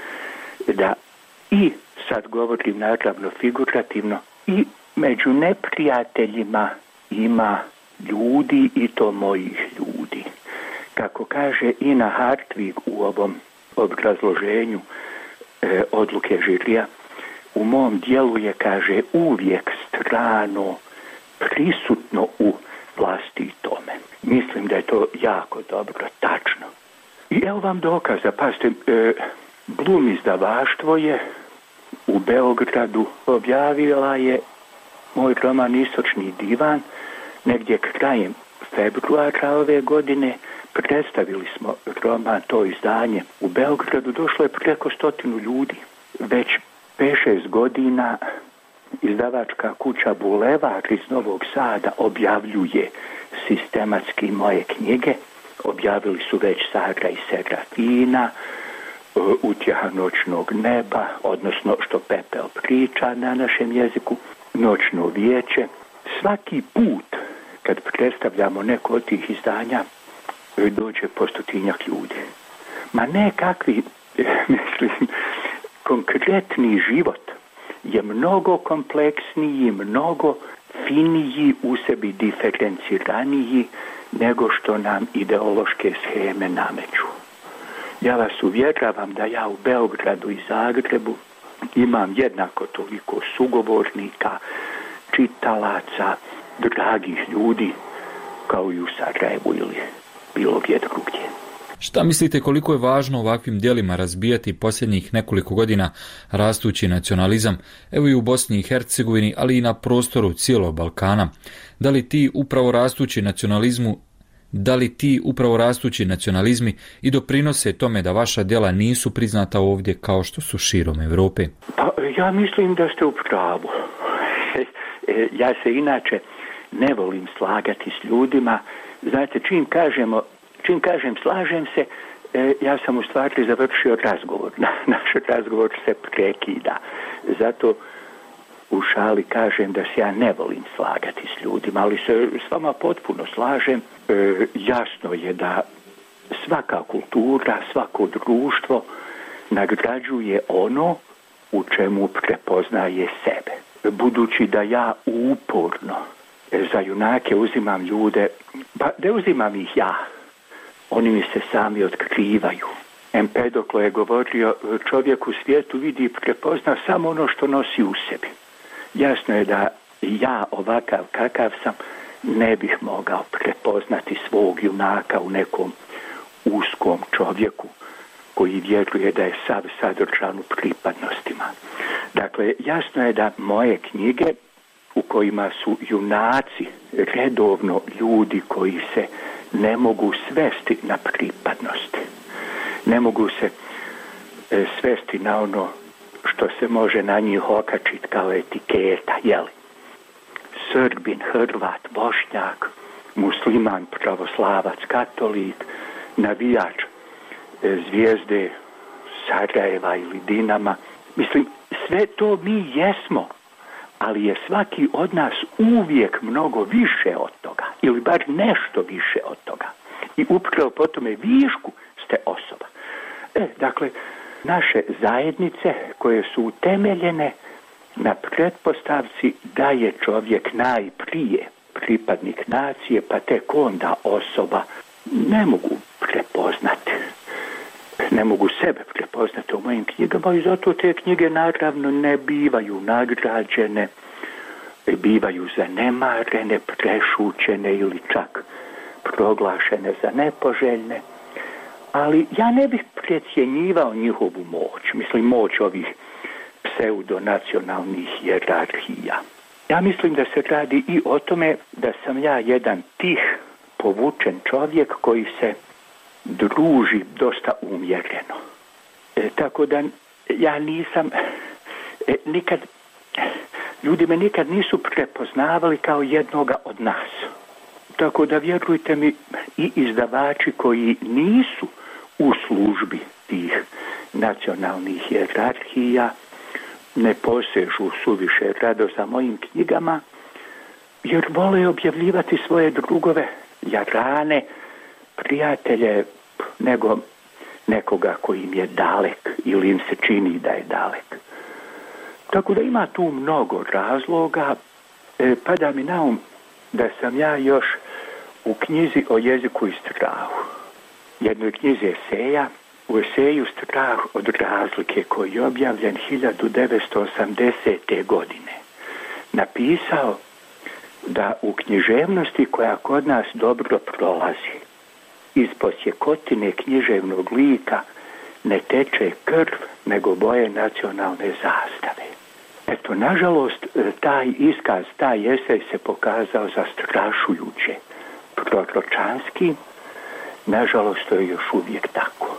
Da i, sad govorim naravno figurativno, i među neprijateljima ima ljudi i to mojih ljudi. Kako kaže Ina Hartvig u ovom obrazloženju e, odluke žirija, u mom dijelu je, kaže, uvijek strano prisutno u vlasti i tome. Mislim da je to jako dobro, tačno. I evo vam dokaza, pazite, e, Blum izdavaštvo je u Beogradu objavila je moj roman Istočni divan, negdje krajem februara ove godine. Predstavili smo roman, to izdanje u Beogradu, došlo je preko stotinu ljudi. Već pet šest godina izdavačka kuća Bulevar iz Novog Sada objavljuje sistematski moje knjige. Objavili su već Sara i Serafina, Utjeha noćnog neba, odnosno Što pepeo priča na našem jeziku, Noćno vijeće. Svaki put kad predstavljamo neko od tih izdanja dođe po stotinjak ljudi. Ma nekakvi, mislim, konkretni život je mnogo kompleksniji, mnogo finiji, u sebi diferenciraniji nego što nam ideološke sheme nameću. Ja vas uvjeravam da ja u Beogradu i Zagrebu imam jednako toliko sugovornika, čitalaca, dragih ljudi kao i u Sarajevu ili bilo gdje drugdje. Šta mislite koliko je važno ovakvim djelima razbijati posljednjih nekoliko godina rastući nacionalizam, evo i u Bosni i Hercegovini, ali i na prostoru cijelog Balkana? Da li ti upravo rastući nacionalizmu, da li ti upravo rastući nacionalizmi i doprinose tome da vaša djela nisu priznata ovdje kao što su širom Europe? Pa, ja mislim da ste u pravu. Ja se inače ne volim slagati s ljudima. Znate, čim kažemo Čim kažem slažem se, e, ja sam u stvari završio razgovor. Naš razgovor se prekida. Zato u šali kažem da se ja ne volim slagati s ljudima, ali se s vama potpuno slažem. E, jasno je da svaka kultura, svako društvo nagrađuje ono u čemu prepoznaje sebe. Budući da ja uporno za junake uzimam ljude, pa ne uzimam ih ja, oni mi se sami otkrivaju. Empedoklo je govorio, čovjek u svijetu vidi i prepozna samo ono što nosi u sebi. Jasno je da ja ovakav kakav sam ne bih mogao prepoznati svog junaka u nekom uskom čovjeku koji vjeruje da je sav sadržan u pripadnostima. Dakle, jasno je da moje knjige u kojima su junaci redovno ljudi koji se ne mogu svesti na pripadnost. Ne mogu se e, svesti na ono što se može na njih okačiti kao etiketa, jeli? Srbin, Hrvat, Bošnjak, musliman, pravoslavac, katolik, navijač e, Zvijezde, Sarajeva ili Dinama. Mislim, sve to mi jesmo, ali je svaki od nas uvijek mnogo više od toga, ili bar nešto više od toga. I upravo po tome višku ste osoba. E, dakle, naše zajednice koje su utemeljene na pretpostavci da je čovjek najprije pripadnik nacije, pa tek onda osoba. Ne mogu prepoznati. Ne mogu sebe prepoznati u mojim knjigama i zato te knjige naravno ne bivaju nagrađene, bivaju zanemarene, prešućene ili čak proglašene za nepoželjne. Ali ja ne bih precjenjivao njihovu moć, mislim moć ovih pseudonacionalnih hijerarhija. Ja mislim da se radi i o tome da sam ja jedan tih, povučen čovjek koji se druži dosta umjereno. E, tako da ja nisam, e, nikad, ljudi me nikad nisu prepoznavali kao jednoga od nas. Tako da vjerujte mi, i izdavači koji nisu u službi tih nacionalnih hijerarhija ne posežu suviše rado za mojim knjigama, jer vole objavljivati svoje drugove, jarane, prijatelje, nego nekoga koji im je dalek ili im se čini da je dalek. Tako da ima tu mnogo razloga. E, pada mi na um da sam ja još u knjizi o jeziku i strahu, jednoj knjizi eseja, u eseju Strah od razlike, koji je objavljen hiljadu devetsto osamdesete. godine, napisao da u književnosti koja kod nas dobro prolazi, iz posjekotine književnog lika ne teče krv, nego boje nacionalne zastave. Eto, nažalost, taj iskaz, taj esej se pokazao zastrašujuće proročanski. Nažalost, to je još uvijek tako.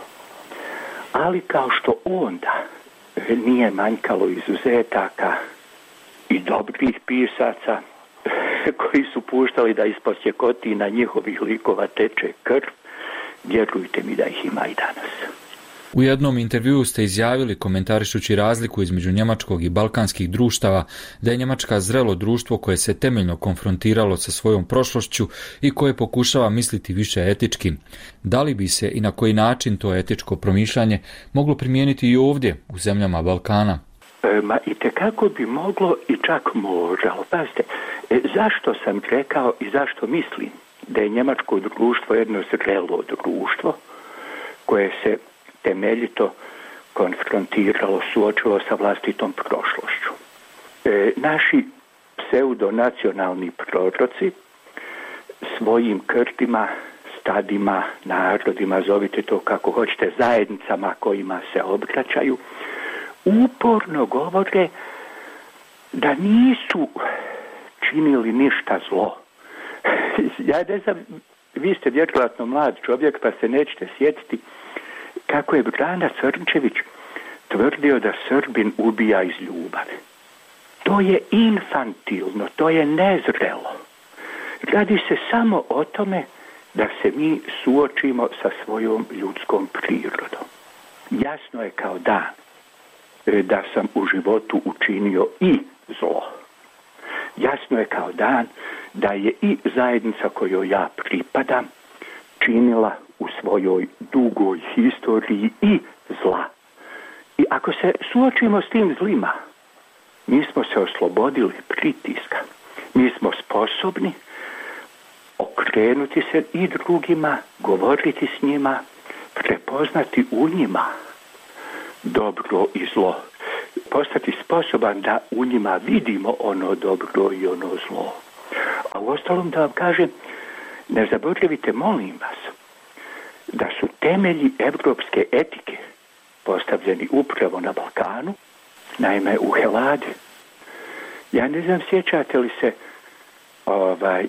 Ali kao što onda nije manjkalo izuzetaka i dobrih pisaca koji su puštali da iz posjekotina njihovih likova teče krv, vjerujte mi da ih ima i danas. U jednom intervjuu ste izjavili, komentarišući razliku između njemačkog i balkanskih društava, da je Njemačka zrelo društvo koje se temeljno konfrontiralo sa svojom prošlošću i koje pokušava misliti više etički. Da li bi se i na koji način to etičko promišljanje moglo primijeniti i ovdje, u zemljama Balkana? E, ma i tekako bi moglo i čak moralo. Pazite, e, zašto sam rekao i zašto mislim da je njemačko društvo jedno zrelo društvo koje se temeljito konfrontiralo, suočilo sa vlastitom prošlošću. E, naši pseudonacionalni proroci svojim krtima, stadima, narodima, zovite to kako hoćete, zajednicama kojima se obraćaju, uporno govore da nisu činili ništa zlo. Ja ne znam, vi ste vjerojatno mlad čovjek pa se nećete sjetiti kako je Brana Crnčević tvrdio da Srbin ubija iz ljubavi. To je infantilno, to je nezrelo. Radi se samo o tome da se mi suočimo sa svojom ljudskom prirodom. Jasno je kao dan da sam u životu učinio i zlo. Jasno je kao dan da je i zajednica kojoj ja pripadam činila u svojoj dugoj historiji i zla. I ako se suočimo s tim zlima, mi smo se oslobodili pritiska. Mi smo sposobni okrenuti se i drugima, govoriti s njima, prepoznati u njima dobro i zlo. Postati sposoban da u njima vidimo ono dobro i ono zlo. A u ostalom da vam kažem, ne zaboravite, molim vas, da su temelji evropske etike postavljeni upravo na Balkanu, naime u Heladi. Ja ne znam, sjećate li se, ovaj,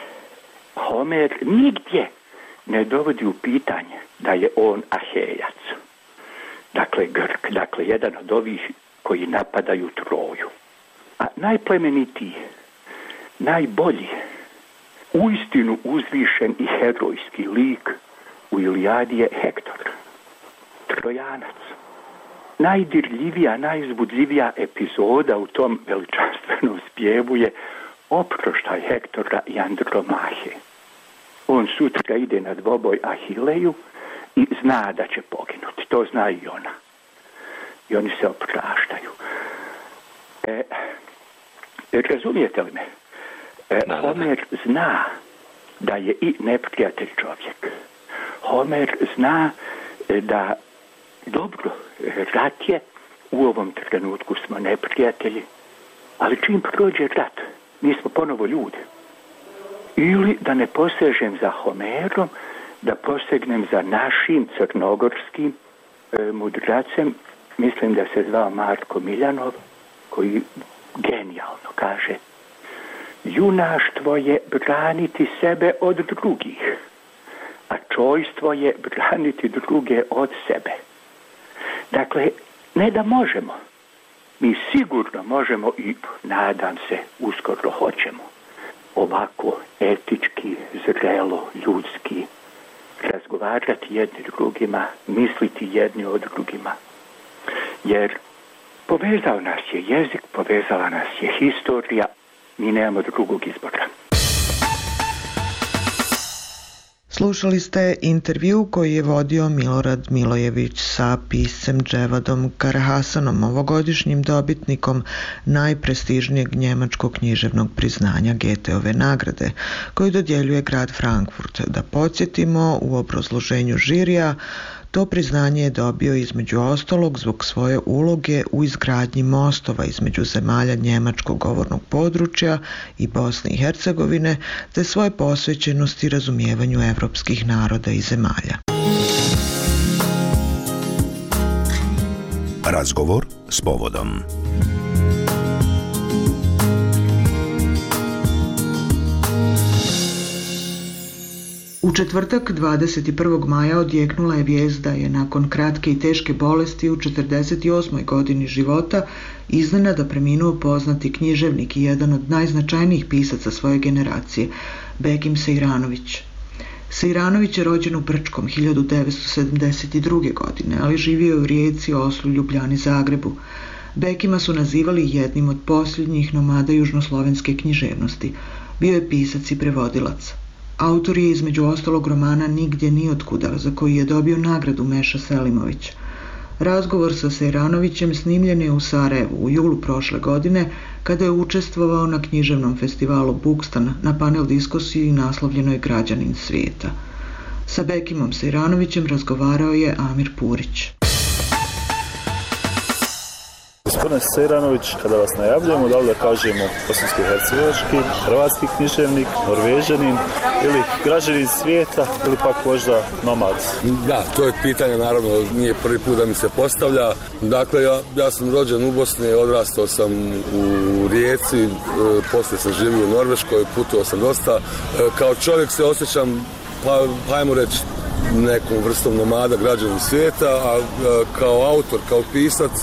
Homer nigdje ne dovodi u pitanje da je on Ahejac. Dakle, Grk, dakle, jedan od ovih koji napadaju Troju. A najplemenitiji, najbolji, uistinu uzvišen i herojski lik u Ilijadi je Hektor, Trojanac. Najdirljivija, najuzbudljivija epizoda u tom veličanstvenom spjevu je oproštaj Hektora i Andromahe. On sutra ide na dvoboj Ahileju i zna da će poginuti. To zna i ona. I oni se opraštaju. E, razumijete li me? Homer zna da je i neprijatelj čovjek. Homer zna da dobro, rat je, u ovom trenutku smo neprijatelji, ali čim prođe rat, mi smo ponovo ljudi. Ili da ne posežem za Homerom, da posegnem za našim crnogorskim e, mudracem, mislim da se zvao Marko Miljanov, koji genijalno kaže: junaštvo je braniti sebe od drugih, a čojstvo je braniti druge od sebe. Dakle, ne da možemo, mi sigurno možemo i, nadam se, uskoro hoćemo, ovako etički, zrelo, ljudski, razgovarati jedni drugima, misliti jedni o drugima. Jer povezao nas je jezik, povezala nas je historija, mi nemamo drugog izbora. Slušali ste intervju koji je vodio Milorad Milojević sa piscem Dževadom Karahasanom, ovogodišnjim dobitnikom najprestižnijeg njemačkog književnog priznanja Goetheove nagrade, koju dodjeljuje grad Frankfurt. Da podsjetimo, u obrazloženju žirija, to priznanje je dobio između ostalog zbog svoje uloge u izgradnji mostova između zemalja njemačkog govornog područja i Bosne i Hercegovine, te svoje posvećenosti razumijevanju evropskih naroda i zemalja. Razgovor s povodom. U četvrtak dvadeset prvog maja odjeknula je vijest da je nakon kratke i teške bolesti u četrdeset osmoj godini života iznenada preminuo poznati književnik i jedan od najznačajnijih pisaca svoje generacije, Bekim Sejranović. Sejranović je rođen u Brčkom hiljadu devetsto sedamdeset druge. godine, ali živio je u Rijeci, Oslu, Ljubljani, Zagrebu. Bekima su nazivali jednim od posljednjih nomada južnoslovenske književnosti. Bio je pisac i prevodilac. Autor je između ostalog romana Nigdje ni otkuda, za koji je dobio nagradu Meša Selimović. Razgovor sa Sejranovićem snimljen je u Sarajevu u julu prošle godine, kada je učestvovao na književnom festivalu Bukstan na panel diskusiji naslovljenoj Građanin svijeta. Sa Bekimom Sejranovićem razgovarao je Amir Purić. Gospodine Sejranović, kada vas najavljujemo, da li da kažemo bosansko-hercegovački, hrvatski književnik, norvežanin ili građanin svijeta ili pak možda nomad? Da, to je pitanje, naravno, nije prvi put da mi se postavlja. Dakle, ja, ja sam rođen u Bosni, odrastao sam u Rijeci, e, poslije sam živio u Norveškoj, putovao sam dosta. E, kao čovjek se osjećam, pa, pa ajmo reći, nekom vrstom nomada, građanin svijeta, a e, kao autor, kao pisac,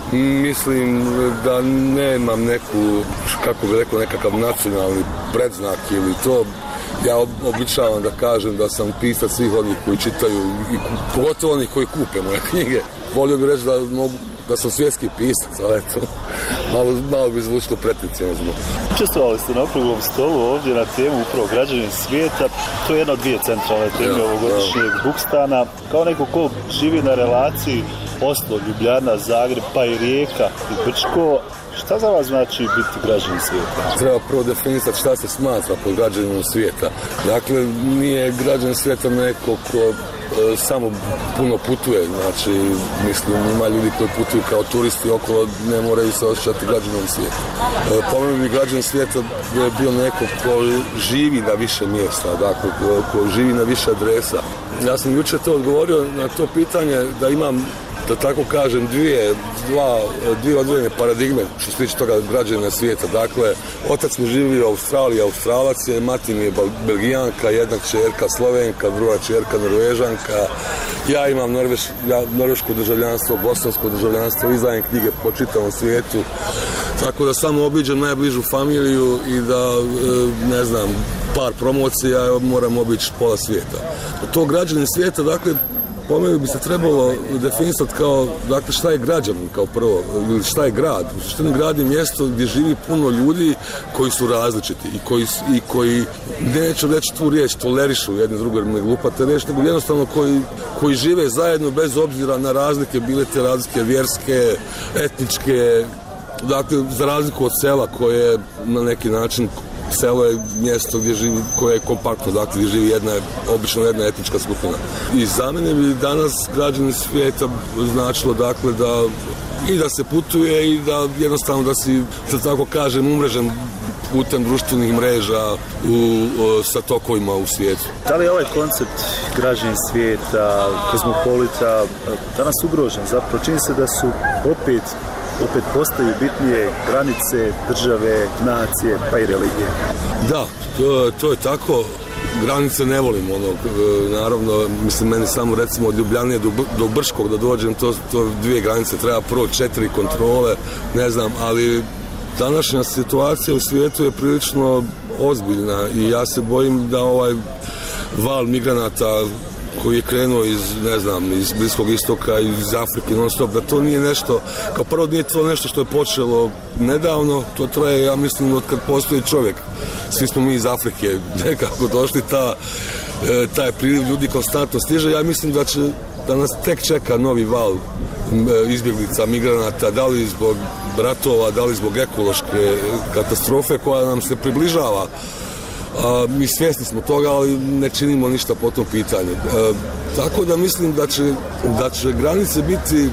mislim da nemam neku, kako bi rekao, nekakav nacionalni predznak ili to. Ja običavam da kažem da sam pisac svih onih koji čitaju i pogotovo onih koji kupe moje knjige. Volio bih reći da, mogu, da sam svjetski pisac, ali eto, malo, malo bi zvučilo pretenciozno. Učestvovali ste na okruglom stolu ovdje na temu upravo građanin svijeta. To je jedna od dvije centralne teme ja, ovogodišnjeg ja. Bukstana. Kao neko ko živi na relaciji Oslo, Ljubljana, Zagreb, pa i Rijeka i Brčko, šta za vas znači biti građanin svijeta? Treba prvo definisati šta se smatra pod građaninom svijeta. Dakle, nije građanin svijeta neko ko e, samo puno putuje, znači, mislim, ima ljudi koji putuju kao turisti okolo, ne moraju se osjećati građanom svijeta. E, po meni bi građanin svijeta je bio neko ko živi na više mjesta, dakle, ko, ko živi na više adresa. Ja sam jučer to odgovorio na to pitanje da imam, da tako kažem, dvije, dva, dvije odvojene paradigme što se tiče toga građanina svijeta. Dakle, otac mi živi u Australiji, Australac je, mati mi je Belgijanka, jedna kćerka Slovenka, druga kćerka Norvežanka. Ja imam Norveš, ja, norveško državljanstvo, bosansko državljanstvo, izdajem knjige po čitavom svijetu. Tako da samo obiđem najbližu familiju i da, ne znam, par promocija, moram obići pola svijeta. To građanin svijeta, dakle, po meni bi se trebalo definisati kao, dakle, šta je građanin kao prvo, ili šta je grad. U suštini grad je mjesto gdje živi puno ljudi koji su različiti i koji, i koji neću reći tu riječ, tolerišu jedni druge, ne glupate reći, nego jednostavno koji, koji žive zajedno bez obzira na razlike, bile te razlike vjerske, etničke, dakle, za razliku od sela koje na neki način selo je mjesto gdje živi, koje je kompaktno, dakle gdje živi jedna, obično jedna etnička skupina. I za mene bi danas građani svijeta značilo dakle da i da se putuje i da jednostavno da si, da tako kažem, umrežen putem društvenih mreža u, u, sa tokovima u svijetu. Da li je ovaj koncept građani svijeta, kozmopolita danas ugrožen? Zapravo čini se da su opet, opet postaju bitnije granice, države, nacije, pa i religije. Da, to, to je tako. Granice ne volim, ono, naravno, mislim, meni samo recimo od Ljubljane do, do Brškog da dođem, to, to dvije granice, treba prvo četiri kontrole, ne znam, ali današnja situacija u svijetu je prilično ozbiljna i ja se bojim da ovaj val migranata koji je krenuo iz, ne znam, iz Bliskog istoka, iz Afrike, non stop, da to nije nešto, kao prvo nije to nešto što je počelo nedavno, to traje, ja mislim, od kad postoji čovjek. Svi smo mi iz Afrike nekako došli, ta, taj priliv ljudi konstantno stiže, ja mislim da će, da nas tek čeka novi val izbjeglica, migranata, da li zbog ratova, da li zbog ekološke katastrofe koja nam se približava. A, mi svjesni smo toga, ali ne činimo ništa po tom pitanju. A, tako da mislim da će, da će granice biti,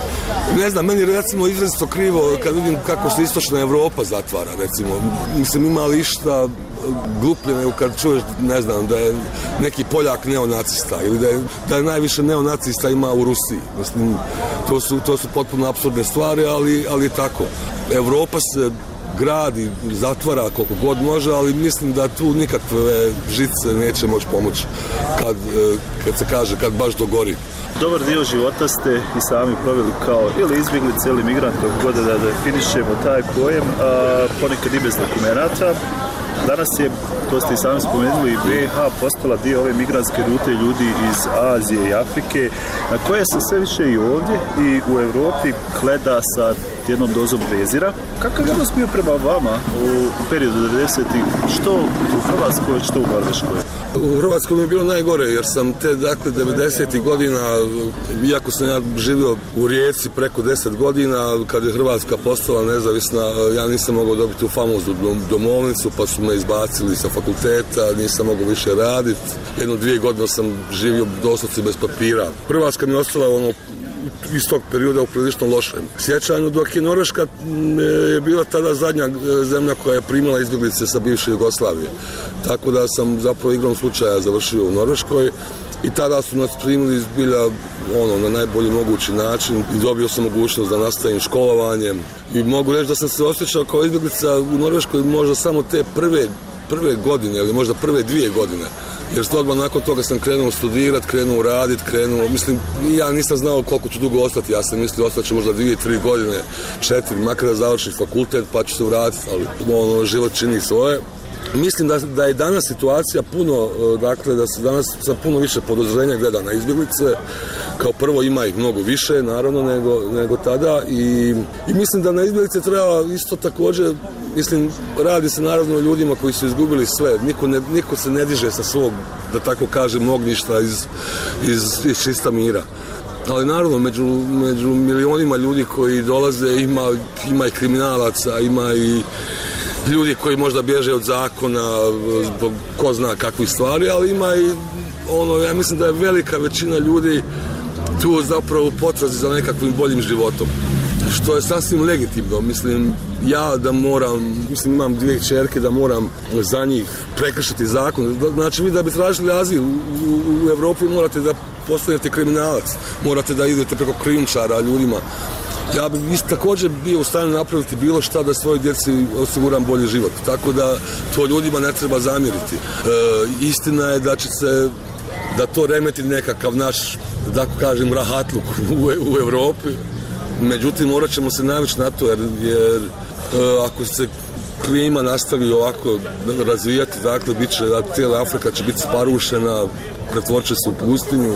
ne znam, meni recimo izrazito krivo kad vidim kako se istočna Evropa zatvara, recimo. Mislim, ima li išta gluplje nego kad čuješ, ne znam, da je neki Poljak neonacista ili da je, da je najviše neonacista ima u Rusiji. Mislim, to su, to su potpuno apsurdne stvari, ali, ali je tako. Evropa se gradi, zatvara koliko god može, ali mislim da tu nikakve žice neće moći pomoći kad, kad se kaže, kad baš dogori. Dobar dio života ste i sami proveli kao ili izbjeglice ili migrant, kako god da definišemo taj pojam, a ponekad i bez dokumenata. Danas je, to ste i sami spomenuli, B iH postala dio ove migrantske rute ljudi iz Azije i Afrike, na koje se sve više i ovdje i u Europi gleda sa jednom dozom prezira. Kakav je odnos bio prema vama u periodu devedesetih, što u Hrvatskoj, što u Norveškoj? U Hrvatskoj mi je bilo najgore, jer sam te, dakle, devedesetih godina, iako sam ja živio u Rijeci preko deset godina, kad je Hrvatska postala nezavisna, ja nisam mogao dobiti tu famoznu domovnicu, pa su me izbacili sa fakulteta, nisam mogao više raditi. Jedno dvije godine sam živio doslovce bez papira. Hrvatska mi je ostala ono iz tog perioda u prilično lošem sjećanju, dok je Norveška je bila tada zadnja zemlja koja je primala izbjeglice sa bivše Jugoslavije. Tako da sam zapravo igrom slučaja završio u Norveškoj i tada su nas primili zbilja ono, na najbolji mogući način i dobio sam mogućnost da nastavim školovanje. I mogu reći da sam se osjećao kao izbjeglica u Norveškoj možda samo te prve, prve godine ili možda prve dvije godine. Jer što odmah nakon toga sam krenuo studirati, krenuo raditi, krenuo, mislim, ja nisam znao koliko ću dugo ostati, ja sam mislio ostati ću možda dvije, tri godine, četiri, makar da završim fakultet pa ću se vratiti, ali ono, život čini svoje. Mislim da, da je danas situacija puno, dakle, da se danas sa puno više podozrenja gleda na izbjeglice. Kao prvo ima ih mnogo više, naravno, nego, nego tada i, i mislim da na izbjeglice treba isto također, mislim, radi se naravno o ljudima koji su izgubili sve. Niko, ne, niko se ne diže sa svog, da tako kažem, ognjišta iz, iz, iz čista mira. Ali naravno, među, među milionima ljudi koji dolaze ima, ima i kriminalaca, ima i ljudi koji možda bježe od zakona zbog ko zna kakvih stvari, ali ima i ono, ja mislim da je velika većina ljudi tu zapravo u potrazi za nekakvim boljim životom. Što je sasvim legitimno, mislim, ja da moram, mislim, imam dvije kćerke, da moram za njih prekršiti zakon. Znači, vi da bi tražili azil u, u, u Evropi morate da postanete kriminalac, morate da idete preko krijumčara ljudima. Ja bih također bio u stanju napraviti bilo šta da svojoj djeci osiguram bolji život. Tako da to ljudima ne treba zamjeriti. E, istina je da će se, da to remeti nekakav naš, da tako kažem, rahatluk u, u Evropi. Međutim, morat ćemo se navići na to, jer, jer e, ako se klima nastavi ovako razvijati, dakle, bit će, cijela Afrika će biti sparušena, pretvorit će se u pustinju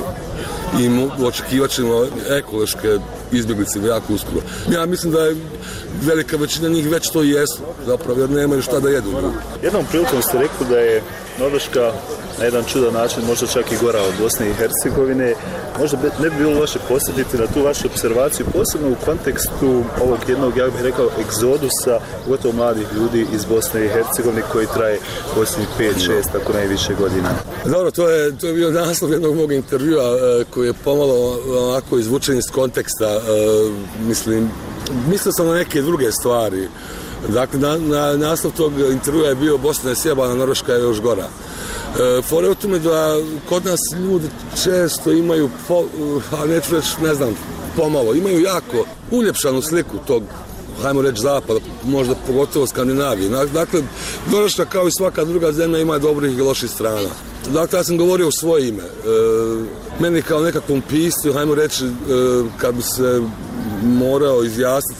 i očekivat ćemo ekološke izbjeglice jako uskoro. Ja mislim da je velika većina njih već to i jesu, zapravo, jer nemaju šta da jedu. Jednom prilikom ste rekli da je Norveška na jedan čudan način, možda čak i gora od Bosne i Hercegovine. Možda ne bi bilo loše posjetiti na tu vašu observaciju, posebno u kontekstu ovog jednog, ja bih rekao, egzodusa gotovo mladih ljudi iz Bosne i Hercegovine koji traje posljednjih pet šest, ako najviše godina. Dobro, to je, to je bio naslov jednog mog intervjua e, koji je pomalo onako izvučen iz konteksta. E, mislim, mislio sam na neke druge stvari. Dakle, na, na, naslov tog intervjua je bio Bosna je sjebana, Norveška je još gora. E, fore u tome da kod nas ljudi često imaju, po, a neću reći, ne znam, pomalo, imaju jako uljepšanu sliku tog, hajmo reći, zapada, možda pogotovo Skandinavije. Dakle, Norveška kao i svaka druga zemlja ima dobrih i loših strana. Dakle, ja sam govorio u svoje ime. E, meni kao nekakvom piscu, hajmo reći, e, kad bi se morao izjasniti,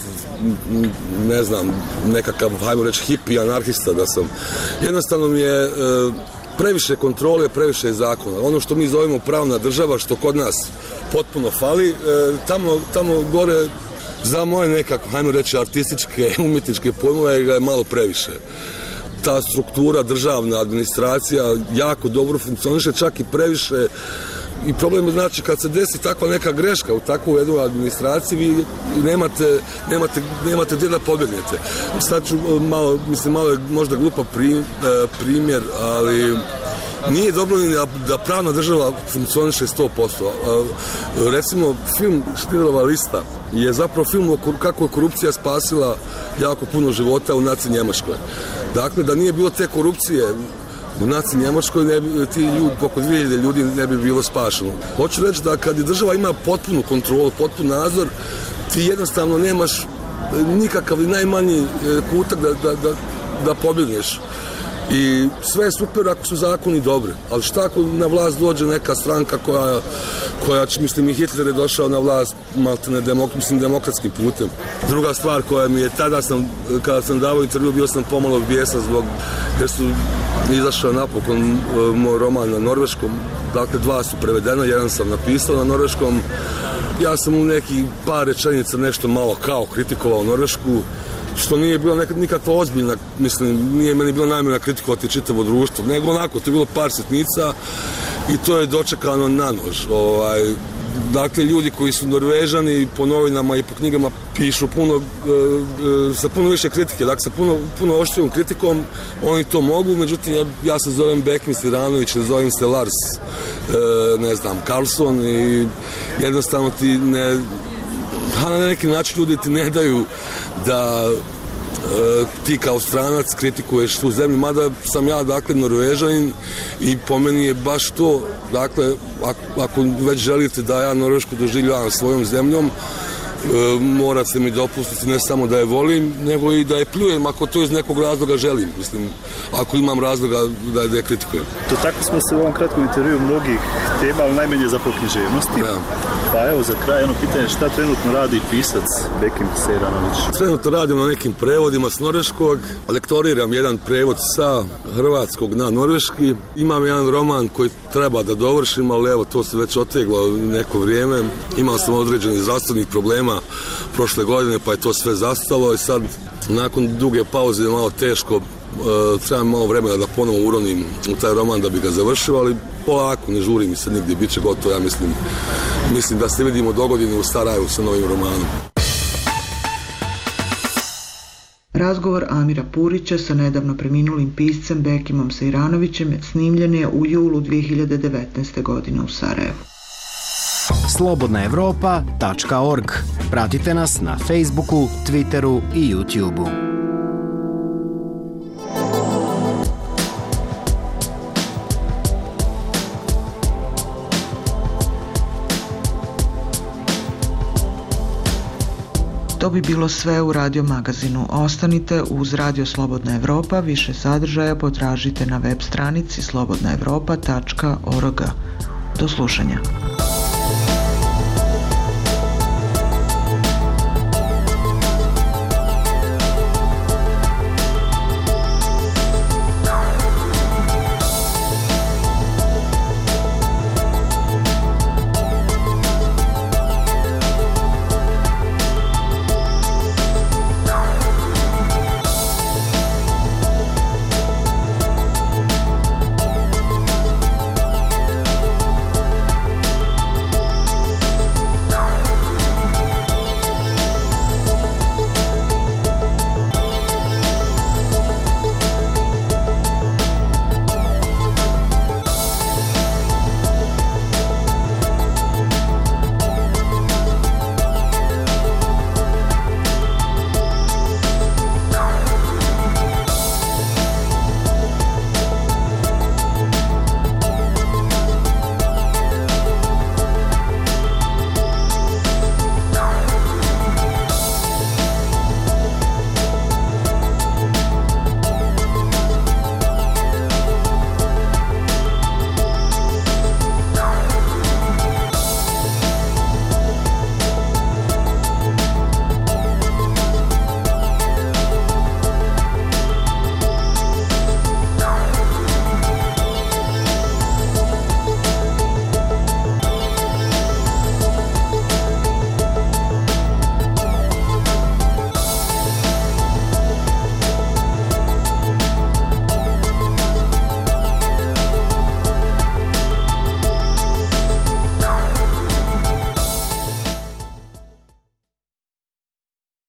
ne znam, nekakav, hajmo reći, hippie, anarhista da sam. Jednostavno mi je e, previše kontrole, previše zakona. Ono što mi zovemo pravna država, što kod nas potpuno fali, e, tamo, tamo gore za moje nekako, hajmo reći, artističke, umjetničke pojmove ga je malo previše. Ta struktura, državna administracija jako dobro funkcioniše, čak i previše. I problem je, znači, kad se desi takva neka greška u takvu jednu administraciji, vi nemate, nemate, nemate gdje da pobjegnete. Sad ću malo, mislim, malo je možda glupa primjer, ali nije dobro ni da, da pravna država funkcioniše sto posto. Recimo, film Schindlerova lista je zapravo film kako je korupcija spasila jako puno života u naci Njemačkoj. Dakle, da nije bilo te korupcije u naci Njemačkoj, ne bi, ti ljudi, oko dvije hiljade ljudi ne bi bilo spašeno. Hoću reći da kad država ima potpunu kontrolu, potpun nadzor, ti jednostavno nemaš nikakav i najmanji kutak da, da, da, da pobjegneš. I sve je super ako su zakoni dobri, ali šta ako na vlast dođe neka stranka koja, koja mislim, i Hitler je došao na vlast maltene demok, mislim, demokratskim putem. Druga stvar koja mi je, tada sam, kada sam davao intervju, bio sam pomalo bijesan zbog, jer su izašao napokon moj roman na norveškom, dakle dva su prevedena, jedan sam napisao na norveškom. Ja sam u nekih par rečenica nešto malo kao kritikovao Norvešku, što nije bilo nekad, nikakva ozbiljna, mislim, nije meni bilo namjerna kritikovati čitavo društvo, nego onako, to je bilo par sitnica i to je dočekano na nož. Ovaj, dakle, ljudi koji su Norvežani po novinama i po knjigama pišu puno, e, sa puno više kritike, dakle, sa puno, puno oštrijom kritikom, oni to mogu, međutim, ja, ja se zovem Bekmis Iranović, ne zovem se Lars, e, ne znam, Karlsson i jednostavno ti ne... A na neki način ljudi ti ne daju da e, ti kao stranac kritikuješ tu zemlju, mada sam ja, dakle, Norvežanin i po meni je baš to, dakle, ako, ako već želite da ja Norvešku doživljavam svojom zemljom, E, morate mi dopustiti ne samo da je volim, nego i da je pljujem ako to iz nekog razloga želim. Mislim, ako imam razloga da je, da je kritikujem. Dotakli smo se u ovom kratkom intervju mnogih tema, ali najmanje zapravo književnosti. Ja. Pa evo, za kraj jedno pitanje, šta trenutno radi pisac Bekim Sejranović? Trenutno radim na nekim prevodima s norveškog, lektoriram jedan prevod sa hrvatskog na norveški. Imam jedan roman koji treba da dovršim, ali evo, to se već oteglo neko vrijeme. Imao sam određenih zdravstvenih problema prošle godine, pa je to sve zastalo i sad nakon duge pauze je malo teško, e, trebam malo vremena da ponovo uronim u taj roman da bi ga završio, ali polako, ne žuri mi se nigdje, bit će gotovo, ja mislim, mislim da se vidimo dogodine u Sarajevu sa novim romanom. Razgovor Amira Purića sa nedavno preminulim piscem Bekimom Sejranovićem snimljen je u julu dvije hiljade devetnaeste. godine u Sarajevu. slobodna evropa tačka org. Pratite nas na Facebooku, Twitteru i YouTubeu. To bi bilo sve u Radio Magazinu. Ostanite uz Radio Slobodna Evropa. Više sadržaja potražite na web stranici slobodna evropa tačka org. Do slušanja.